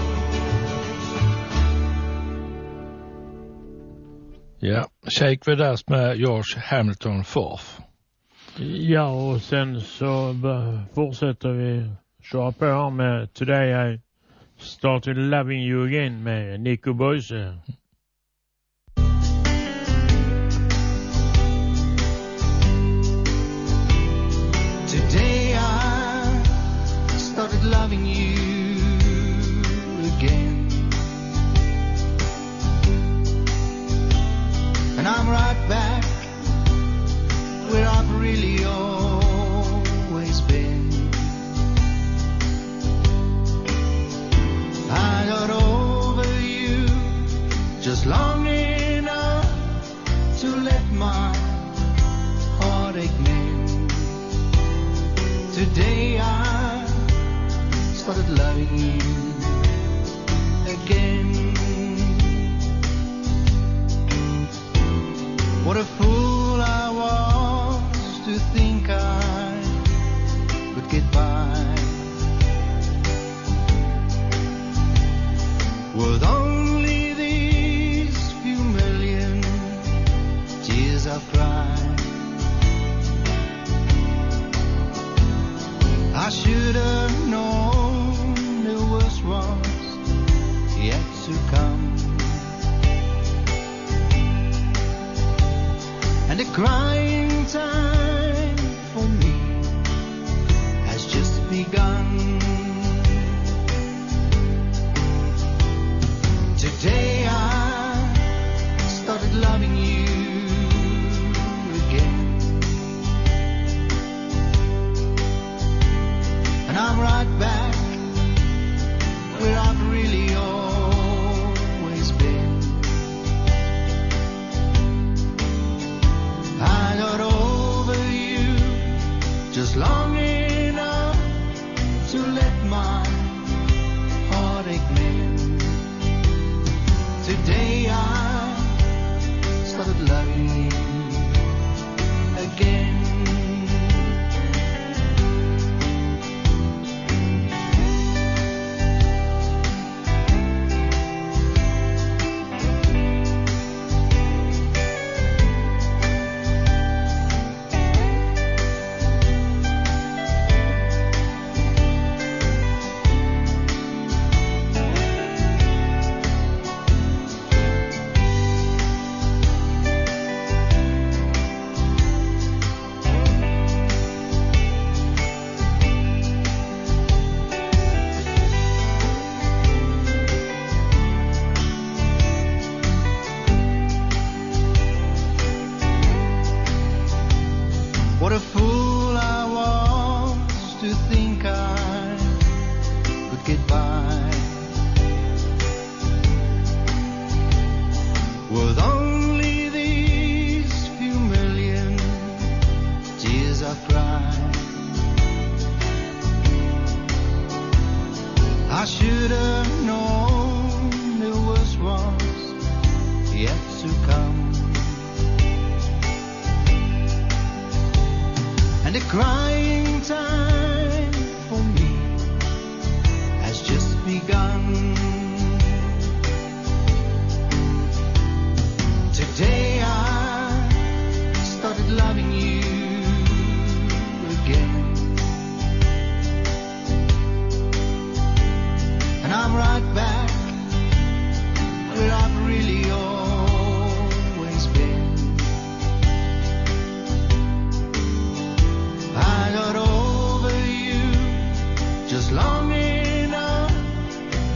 Ja, Shake the Dust med George Hamilton Fourth. Ja, och sen så fortsätter vi köra på här med Today I Started Loving You Again med Nico Boise. Today I started loving you again, and I'm right back where I've really always been. I got over you just long enough to let my heartache mend. Today I started loving you again. What a fool I was to think I could get by with only these few million tears I've cried. I should have known the worst was yet to come, and the crying time for me has just begun. Today I started loving you again, and I'm right back where I've really always been. I got over you just long enough to let my heartache mend. Today I started loving you again.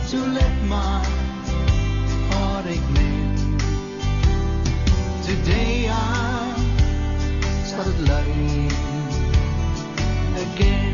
to let my heartache mend. Today I started loving again.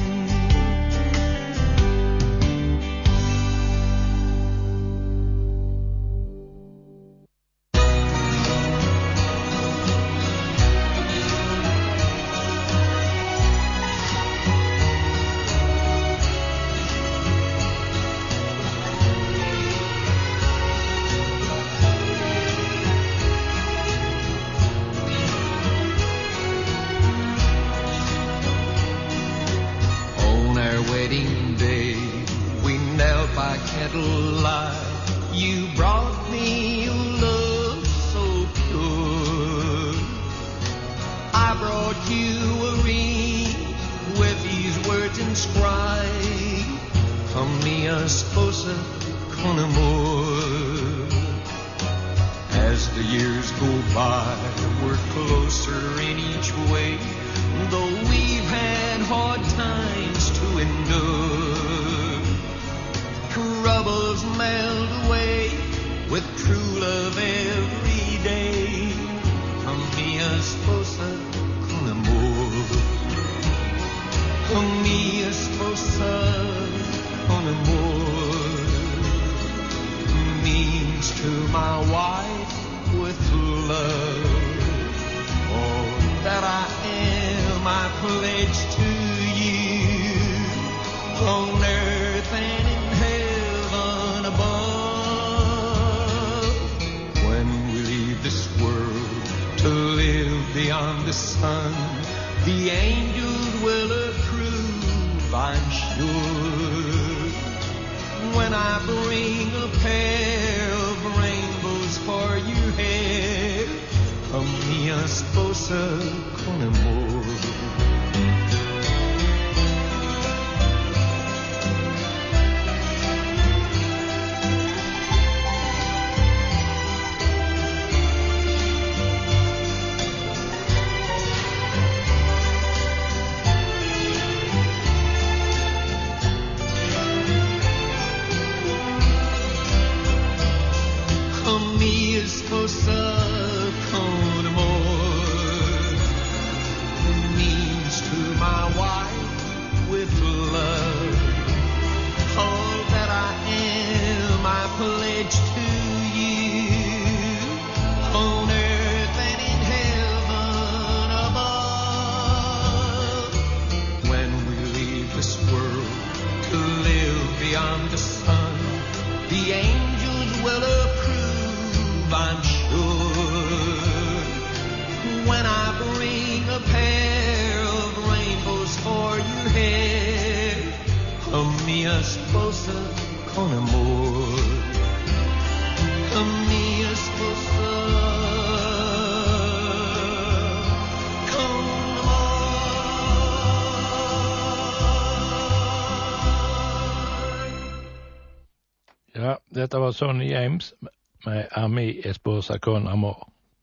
You brought me love so pure. I brought you a ring with these words inscribed, a mia sposa con amor. As the years go by, we're closer in each way, though we've had hard times to endure. Troubles melt away with true love every day. A mia sposa con amor. A mia sposa con amor means to my wife with love. All that I am, I pledge to you on earth and in heaven above. When we leave this world to live beyond the sun, the angels will approve, I'm sure. When I bring a pair of rainbows for your hair, a mia sposa con amor. Sposa con amor means to my wife with love. All that I am, I pledge to you on earth and in heaven above. When we leave this world to live beyond the sun, the angels will approve, I'm sure. When I bring a pair of rainbows for your hair, a mia sposa con amor. A mia sposa con amor. Ja, detta var Sonny James med A mi esposa con amor.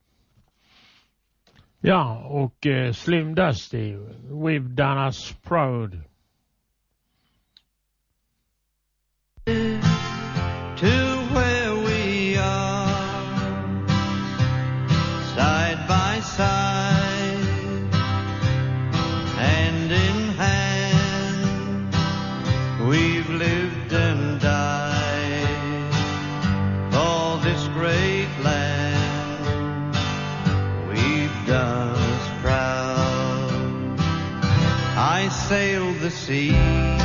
Ja, och Slim Dusty, We've Done Us Proud. To where we are, side by side, hand in hand, we've lived and died for this great land. We've done us proud. I sailed the sea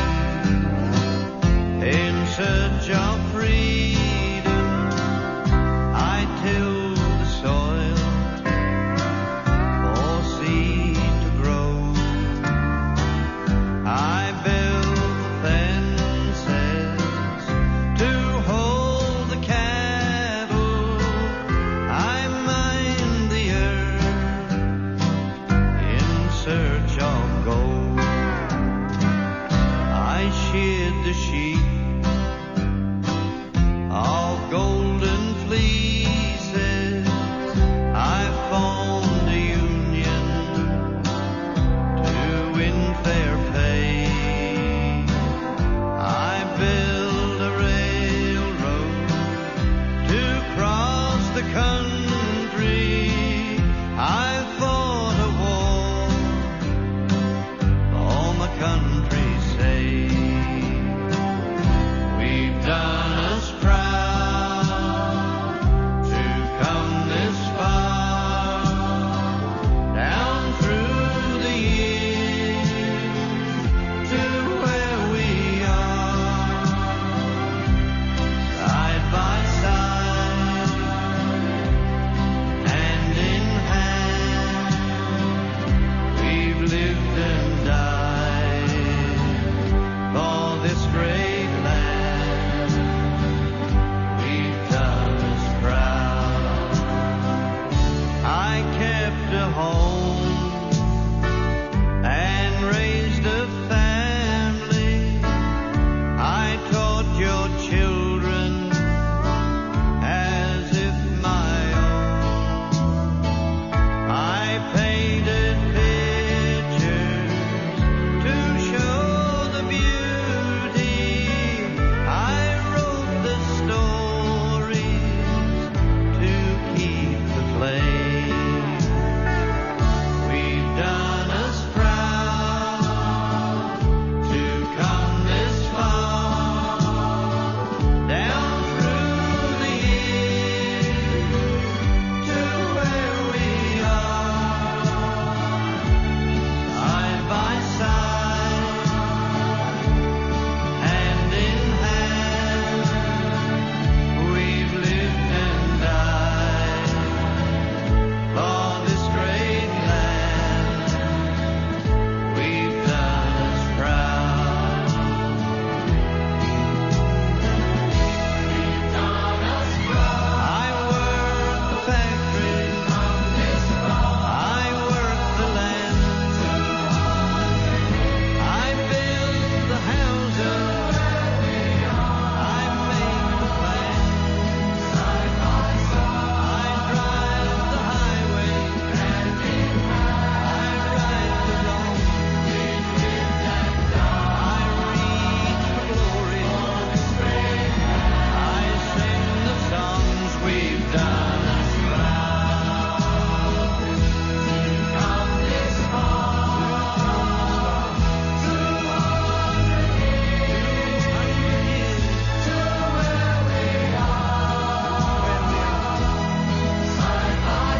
in search of freedom. I tilled the soil for seed to grow. I built fences to hold the cattle. I mined the earth in search of gold. I sheared the sheep great land. We've done us proud. I kept a home and raised a family. I taught your children as if my own. I painted pictures to show the beauty. I wrote the stories to keep the flame. We've done us proud to come this far down through the years to where we are, side by side, hand in hand. We've lived and died for this great land. We've done us proud. We've done us proud. I worked the factories. I worked the land. I built the houses. I made the plans. I drive the highway. I right the wrong. I reach for glory. I sing the songs. We've done us proud. Come this far, 200 years, to where we are, side by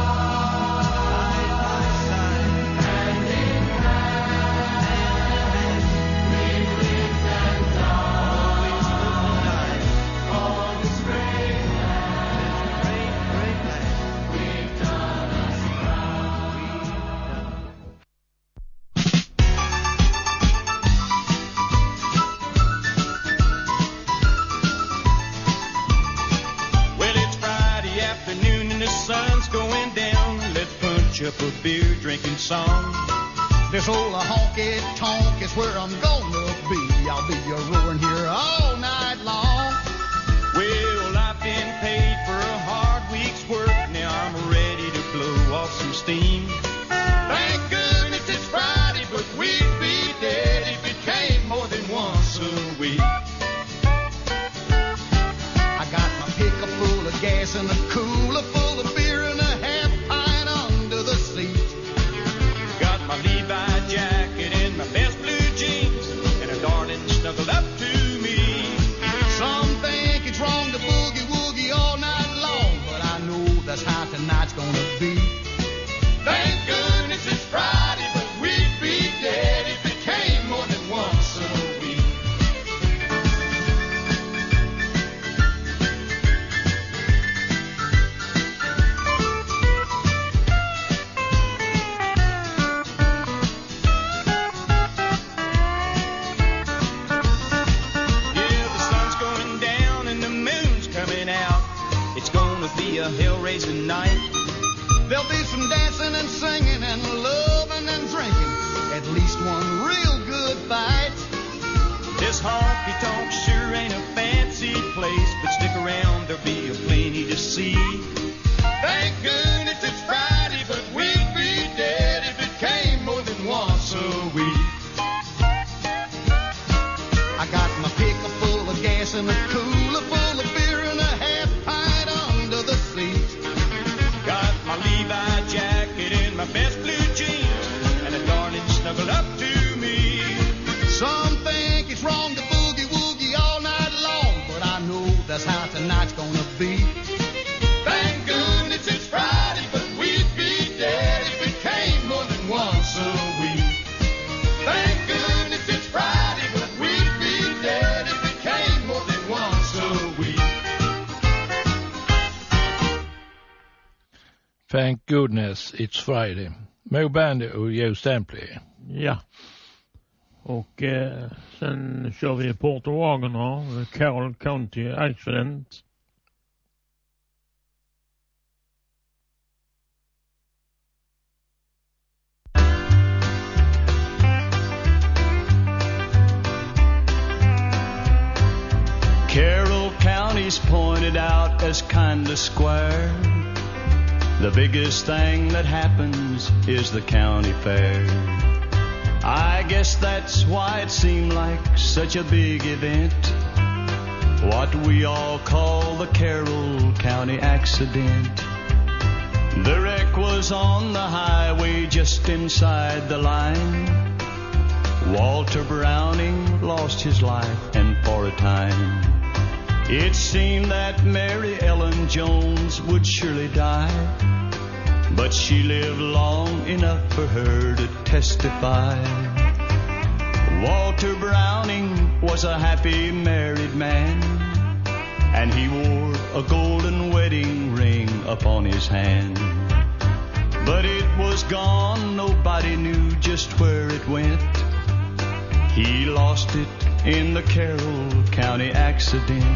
side, hand in hand. We've lived and died for this great land, great land. We've done us proud. Well, it's Friday afternoon and the sun's going down. Let's punch up a beer drinking song. This old honky tonk is where I'm gonna be. I'll be a roaring here all night long. Well, I've been paid for a hard week's work. Now I'm ready to blow off some steam. Thank goodness it's Friday, but we'd be dead if it came more than once a week. I got my pickup full of gas and a cooler full of beer and a half pint under the seat. Got my Levi jacket and my best blue jeans and a darling snuggled up to me. Some think it's wrong to boogie woogie all night long, but I know that's how tonight's gonna be. Thank goodness it's Friday, but we'd be dead if it came more than once a week. Yeah, the sun's going down and the moon's coming out. It's gonna be a hell-raising night. There'll be some dancing and singing and loving and drinking, at least one real good fight. This honky-tonk sure ain't a fancy place, but stick around, there'll be a plenty to see. Thank goodness it's Friday, but we'd be dead if it came more than once a week. I got my pickup full of gas and a cooler full of beer and a half pint under the seat. Got my Levi jacket and my best blue jeans and a darling snuggled up to me. Some think it's wrong to boogie woogie all night long, but I know that's how tonight's gonna be. Thank goodness it's Friday, but we'd be dead if it came more than once a week. Thank goodness it's Friday, but we'd be dead if it came more than once a week. Thank goodness it's Friday. Mo Bandy och Joe Stampley. Ja. Och sen kör vi Porter Wagoner, Carroll County Accident. Carroll County's pointed out as kinda square. The biggest thing that happens is the county fair. I guess that's why it seemed like such a big event. What we all call the Carroll County accident. The wreck was on the highway just inside the line. Walter Browning lost his life, and for a time it seemed that Mary Ellen Jones would surely die. But she lived long enough for her to testify. Walter Browning was a happy married man, and he wore a golden wedding ring upon his hand. But it was gone, nobody knew just where it went. He lost it in the Carroll County accident.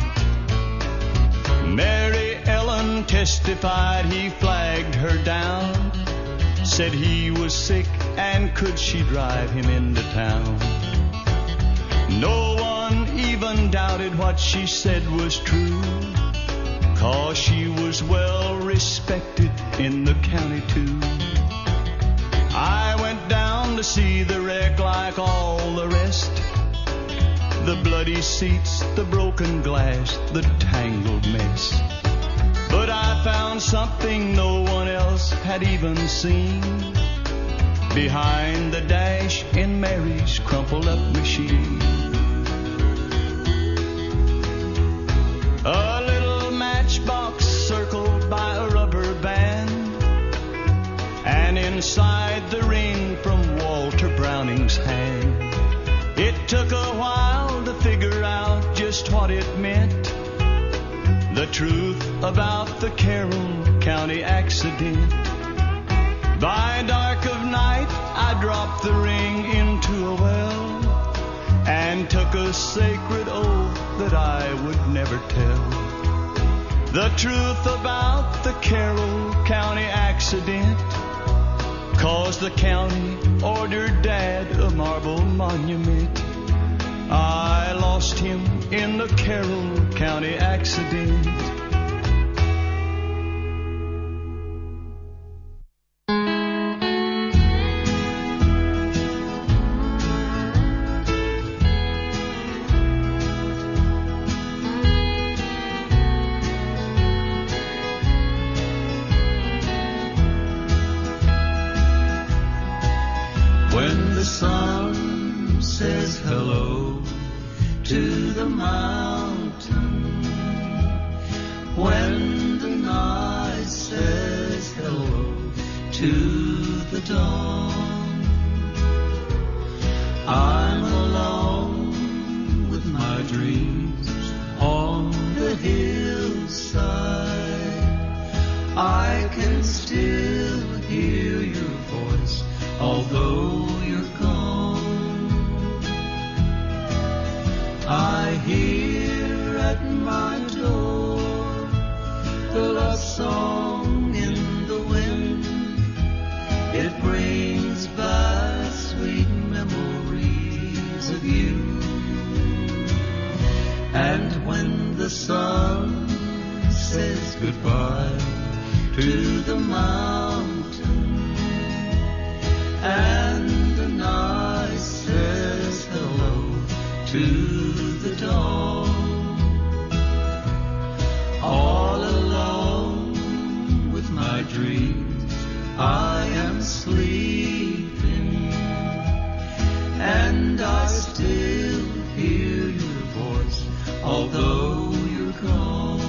Mary Ellen testified he flagged her down, said he was sick and could she drive him into town. No one even doubted what she said was true, 'cause she was well respected in the county too. I went down to see the wreck like all the rest. The bloody seats, the broken glass, the tangled mess. But I found something no one else had even seen behind the dash in Mary's crumpled up machine. A little matchbox circled by a rubber band, and inside the ring from Walter Browning's hand. It took a while to figure out just what it meant, the truth about the Carroll County accident. By dark of night I dropped the ring into a well, and took a sacred oath that I would never tell the truth about the Carroll County accident. 'Cause the county ordered Dad a marble monument. I lost him in the Carroll County accident. When the sun says hello to the mountain, when the night says hello to the dawn, I'm alone with my dreams on the hillside. I can still hear your voice, although you're gone. I hear at my door the love song in the wind. It brings back sweet memories of you. And when the sun says goodbye to the mountain, and the night says hello to the dawn, all alone with my dreams I am sleeping, and I still hear your voice, although you're gone.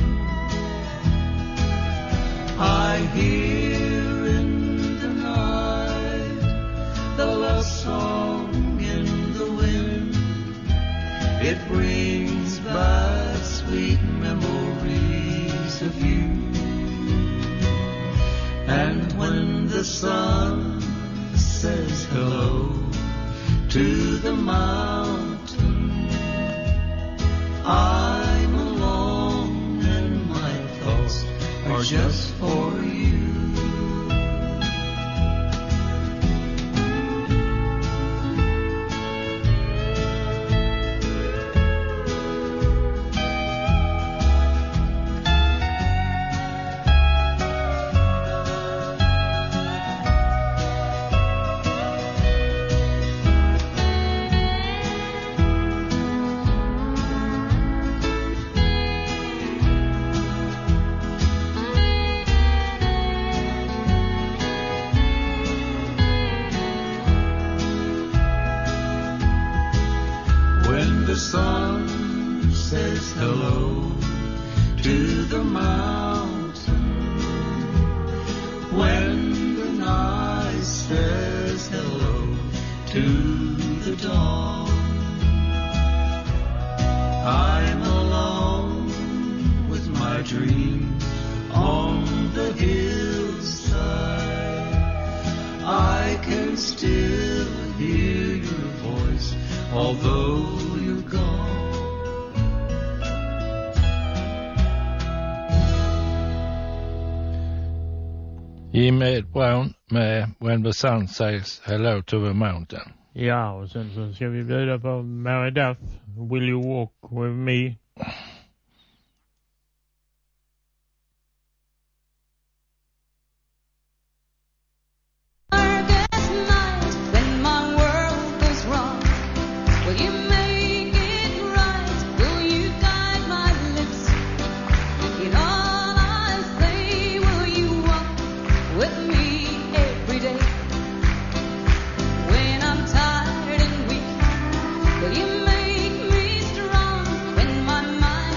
I hear in the night the love song in the wind. It brings back sweet memories of you. And when the sun says hello to the mountain. I'm alone and my thoughts are just for you. When the sun says hello to the mountain, when the night says hello to the dawn, I'm alone with my dreams on the hillside. I can still hear your voice, although you're gone. Jimmy Brown med When the Sun Says Hello to the Mountain. Ja, och sen så ska vi bjuda på Mary Duff, Will You Walk With Me? Will you make me strong when my mind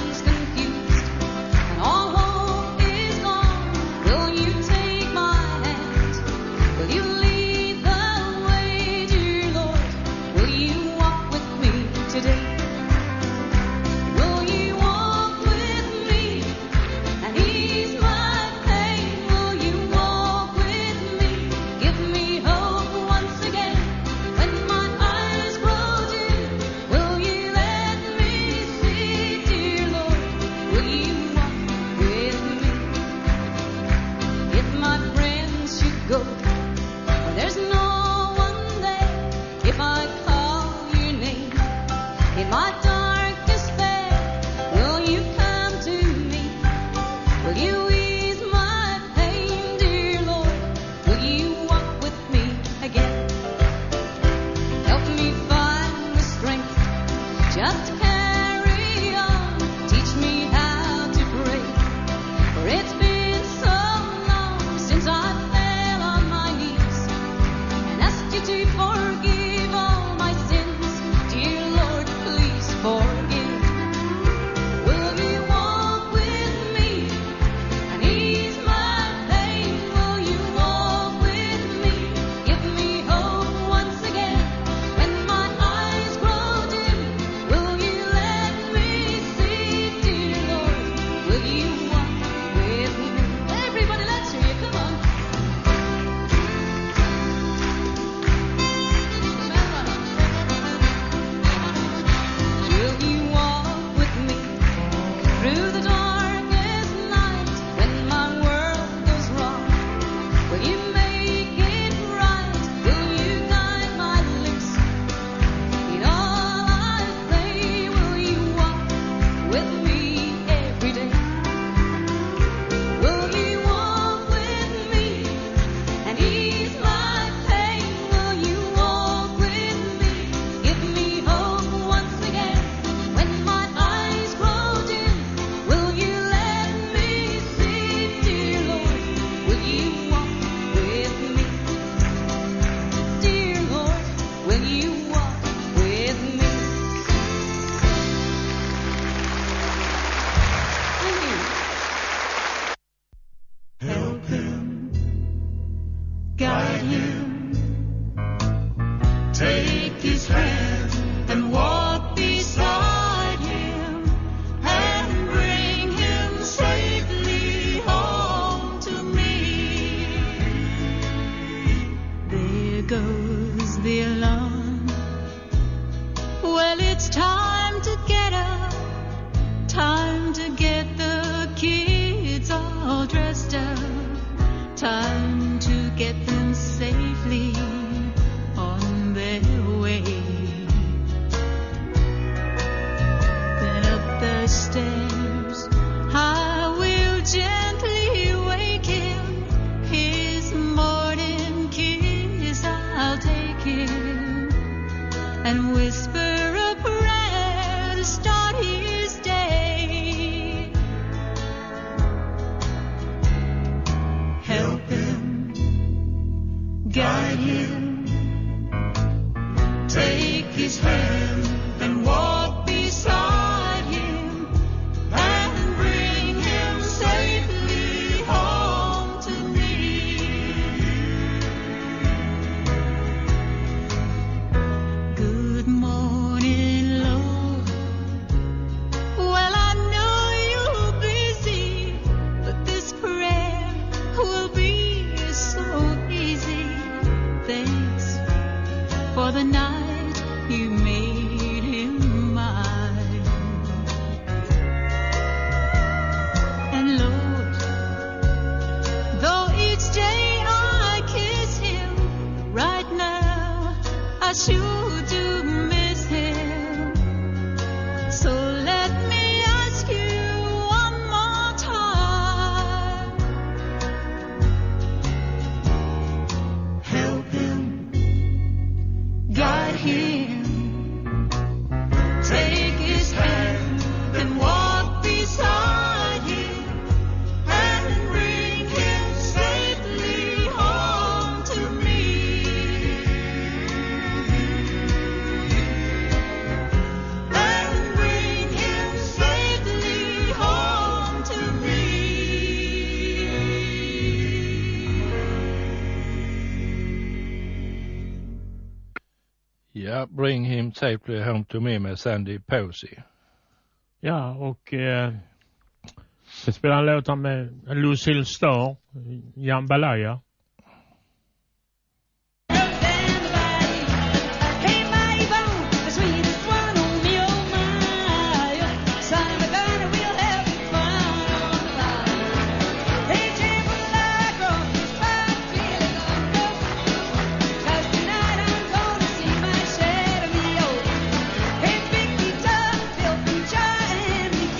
sjunga Bring Him Safely Home to Me med Sandy Posey. Ja, och vi spelar en låt med Lucille Starr, Jambalaya.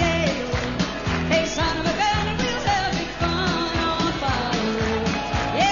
Yeah.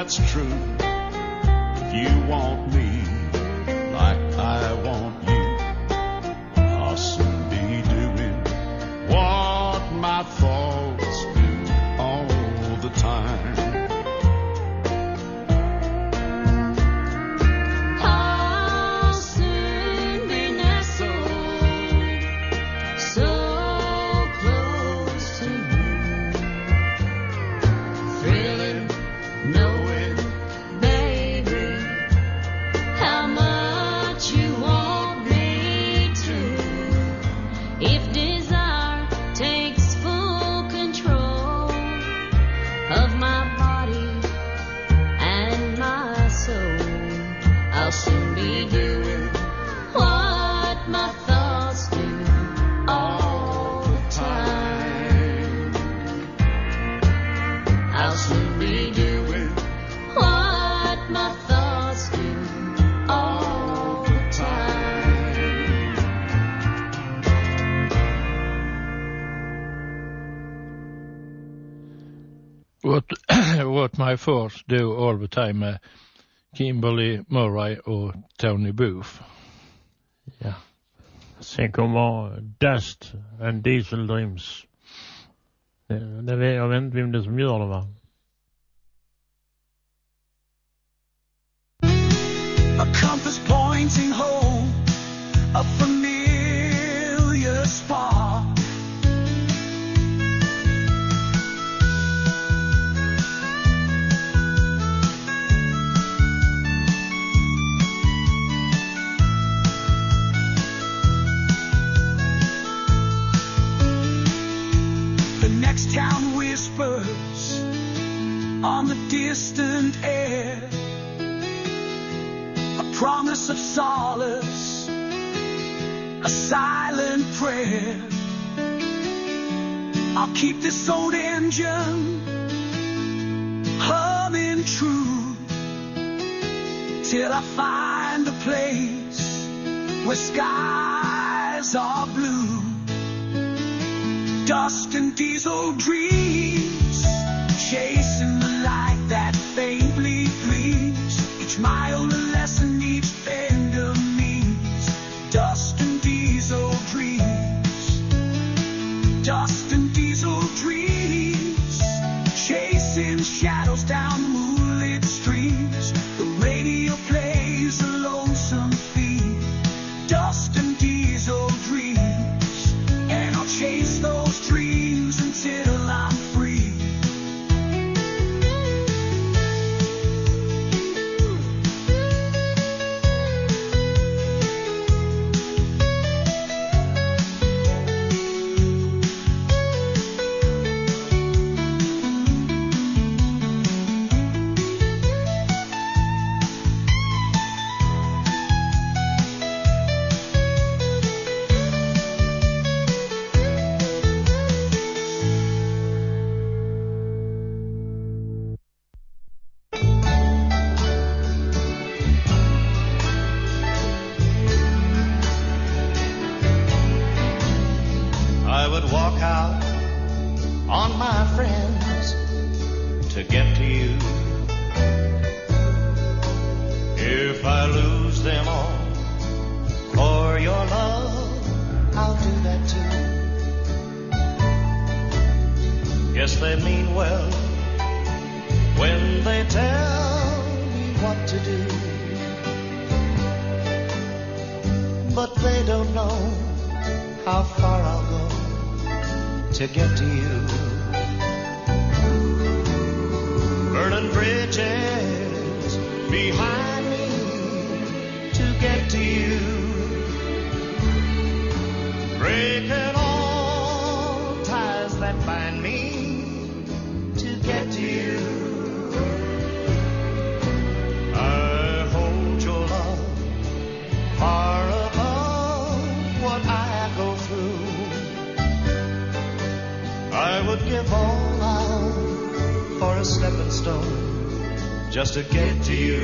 that's true. If you want me like I want you, I'll soon be doing what my thoughts do all the time. I'll soon be nestled so close to you, thrilling, knowing, baby, how much you want me to. If desire takes full control of my body and my soul, I'll soon be doing what my thoughts do all the time. I'll soon be doing what my thoughts do all the time. What My Thoughts Do All The Time med Kimberly Murray och Tony Booth. Ja. Sen kommer Dust and Diesel Dreams. Jag vet inte vem det är som gör det, va? A compass pointing home, a familiar spot. The next town whispers on the distant air, a promise of solace, a silent prayer. I'll keep this old engine humming true till I find a place where skies are blue. Dust and diesel dreams, chasing the light that faintly gleams. Each mile a lesson, each bend a means. Dust and diesel dreams, dust and diesel dreams, chasing shadows down moonlit streams. The radio plays a lonesome theme. Dust and diesel dreams, and I'll chase those dreams until I'm free. I would walk out on my friends to get to you. If I lose them all for your love, I'll do that too. Yes, they mean well when they tell me what to do, but they don't know how far I'll go to get to you. Burning bridges behind me to get to you. Breaking all ties that bind me to get to you. I hold your love far above what I go through. I would give all out for a stepping stone just to get to you.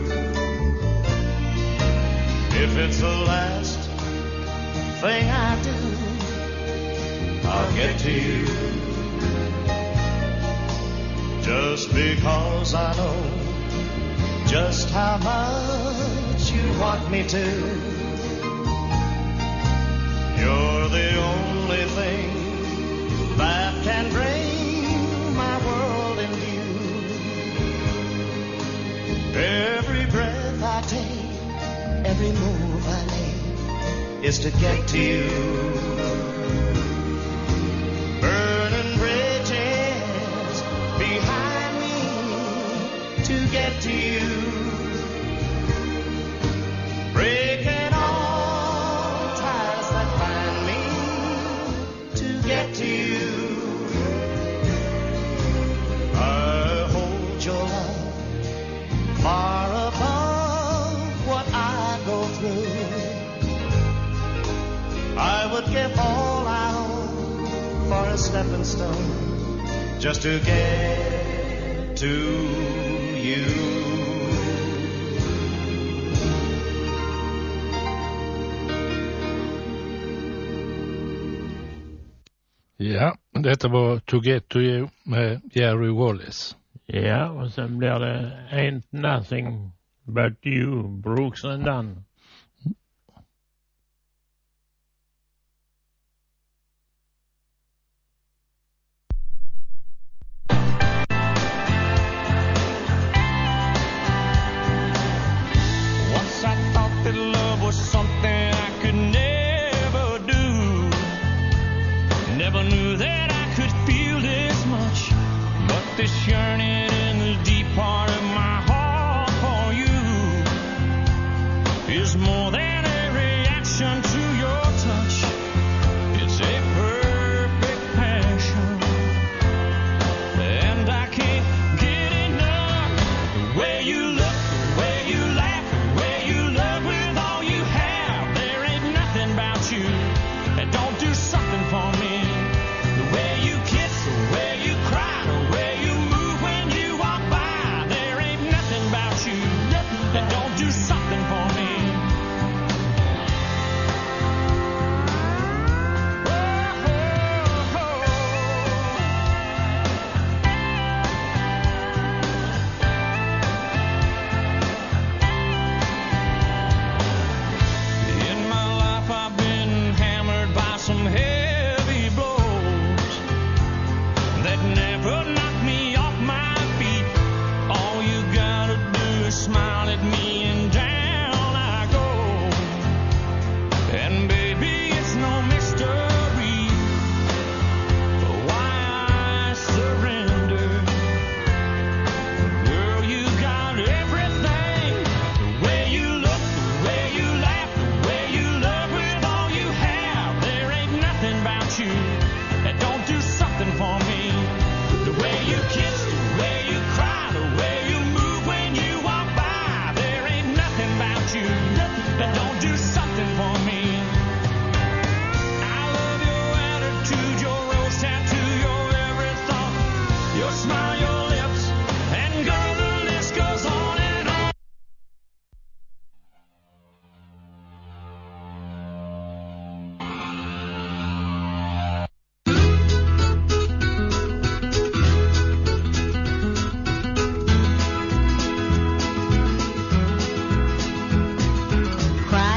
If it's the last thing I do, I'll get to you. Just because I know just how much you want me to. You're the only thing that can bring my world in view. Every breath I take, every move I make is to get to you. Burning bridges behind me to get to you. Breaking all ties that bind me to get to you. I hold your love far above what I go through. I would give all I own for a stepping stone just to get to you. Ja, detta var To Get To You med Jerry Wallace. Ja, och sen blir det Ain't Nothing But You, Brooks and Dunn. Once I thought that love was something I could never do. Never knew that I could feel this much. But this yearning in the deep part of my heart for you is more than a reaction to your touch. It's a perfect passion. And I can't get enough. The way you look, the way you laugh, the way you love with all you have. There ain't nothing about you that don't do something for me. The way you kiss, the way you cry, the way you move when you walk by. There ain't nothing about you that don't do something for me. In my life I've been hammered by some heavy blows that never knocked me off my feet. All you gotta do is smile at me and down I go. And baby, it's no mystery why I surrender. Girl, you got everything. The way you look, the way you laugh, the way you love with all you have. There ain't nothing about you that don't do something for me. The way you kiss, the way you cry, the way you move when you walk by. There ain't nothing about you that don't do something for me. I love your attitude, your rose tattoo, your every thought, your smile, your lips, and girl, the list goes on and on. Cry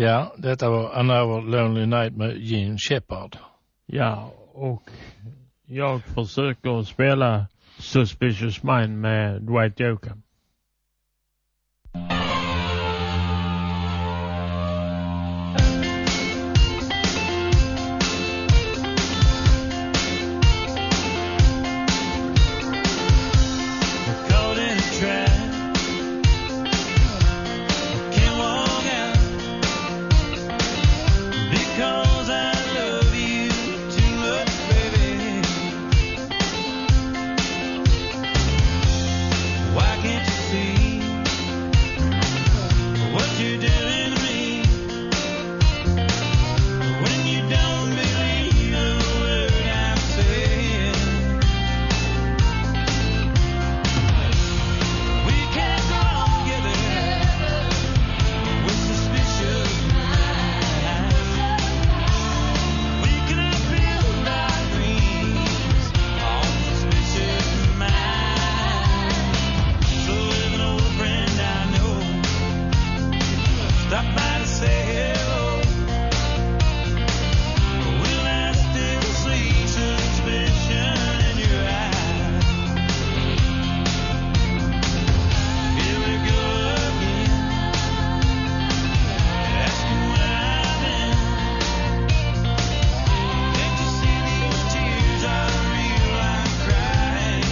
Ja, detta var Another Lonely Night med Gene Shepard. Ja, och jag försöker spela Suspicious Mind med Dwight Yoakam. Caught in a trap, can't walk out because I love you too much, baby. Why can't you see what you're doing to me when you don't believe a word I'm saying? We can't go on together with suspicious minds. We cannot build our dreams on suspicious minds. So if an old friend I know stop by to say hello, will I still see suspicion in your eyes? Here we go again, asking where I've been. Can't you see these tears are real? I'm crying.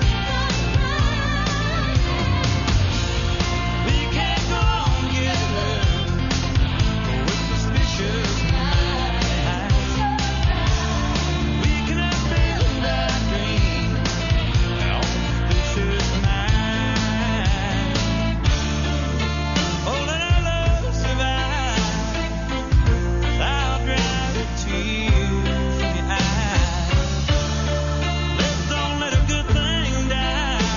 We can't go on together with suspicious minds. We cannot build our dreams on suspicious minds. Oh, let our love survive. I'll dry the tears from your eyes. Let's don't let a good thing die.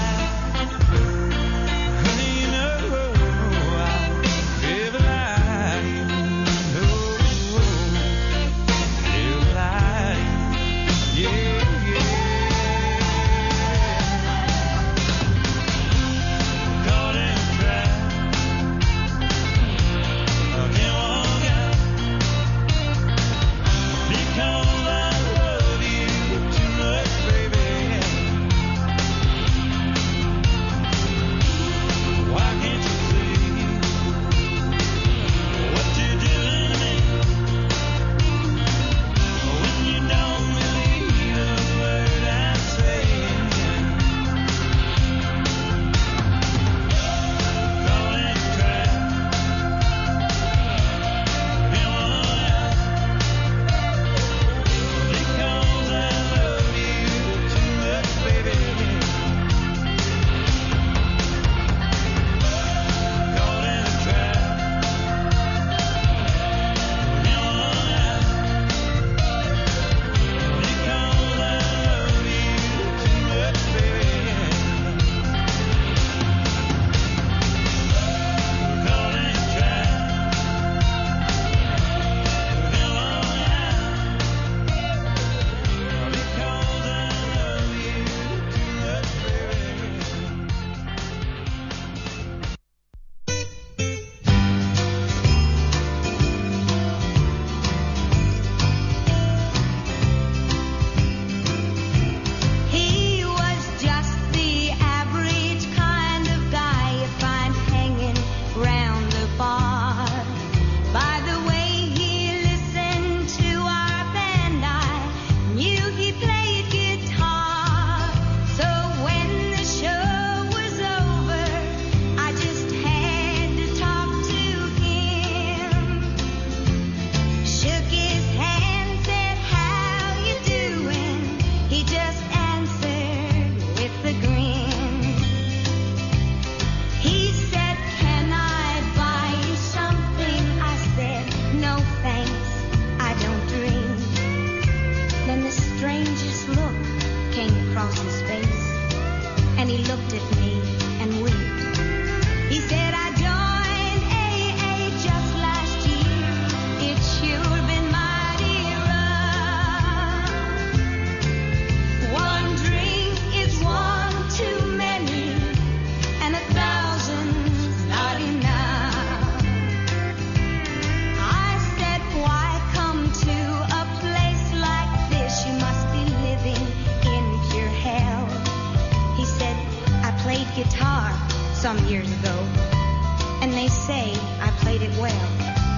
Honey, you know I'll never lie to you. No, never lie to you. Yeah. Caught in a trap, I can't walk out because I love you too much, baby. Why can't you see what you're doing to me when you don't believe a word I'm saying? Caught in a trap, can't walk out because I love you too much, baby. Caught in a trap, can't walk out because I love you too much, baby. Caught in a trap, can't walk out because I love you too much, baby. He was just the average kind of guy you find hanging round the bar. By the way he listened to our band, I knew he played guitar. So when the show was over, I just had to talk to him. Shook his hand, said, "How you doing?" He just answered with a grin. He said, "Can I buy you something?" I said, "No thanks, I don't drink." Then the strangest look came across his face, and he looked at me and winked. He said, "I joined AA just last year. It's sure been mighty rough. One drink is one too many, and 1,000's not enough. I some years ago, and they say I played it well.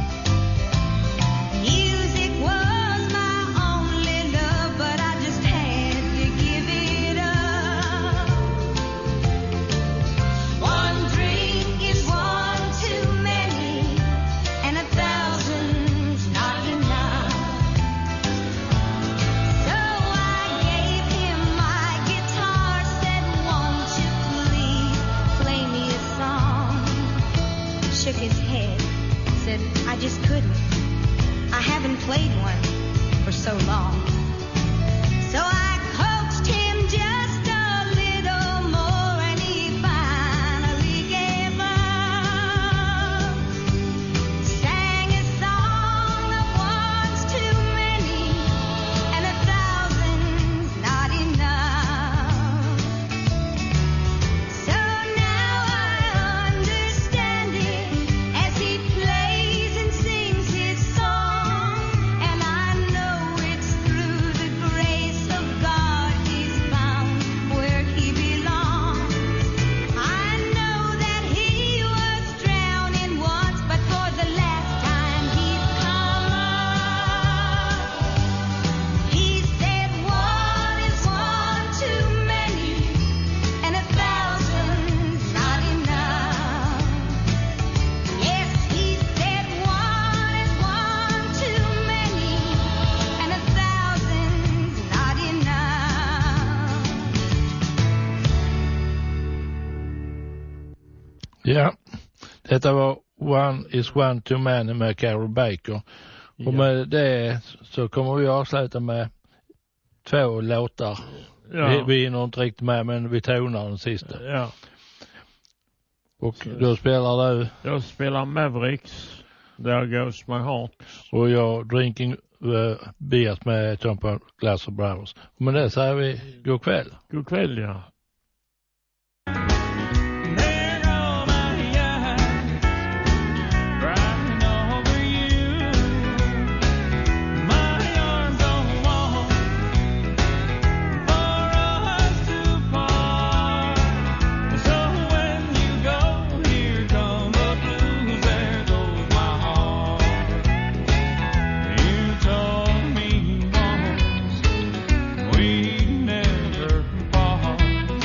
Music was my only love, but I just had to give it up. One drink is one too many, and 1,000's not enough. So I gave him my guitar, said, won't you please play me a song? Shook his head, said, I just couldn't. I haven't played one for so long. So I coaxed him just a little more, and he finally gave up. Sang a song of one's too many, and 1,000's not enough. So now I understand it as he plays and sings his song, and I know it's through the grace of God he's found where he belongs. I know that he was drowning once, but for the last time he's come up. He said one is one too many, and 1,000's not enough. Yes, he said one is one too many, and 1,000's not enough. Ja, detta var One is one too many med Carol Baker. Och med det så kommer vi avsluta med 2 låtar. Ja. Vi är nog inte riktigt med, men vi tonar den sista. Ja. Och då spelar du Jag spelar Mavericks. There Goes My Heart. och jag Drinking Beers med Tom Glasser Brothers. Och med det säger vi god kväll. God kväll, ja. There go my eyes, crying over you. My arms don't want for us to part. So when you go, here come the blues. There goes my heart. You told me once we'd never part.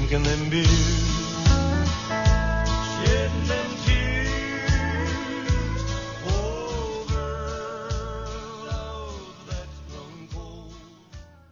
drinking them beers, shedding them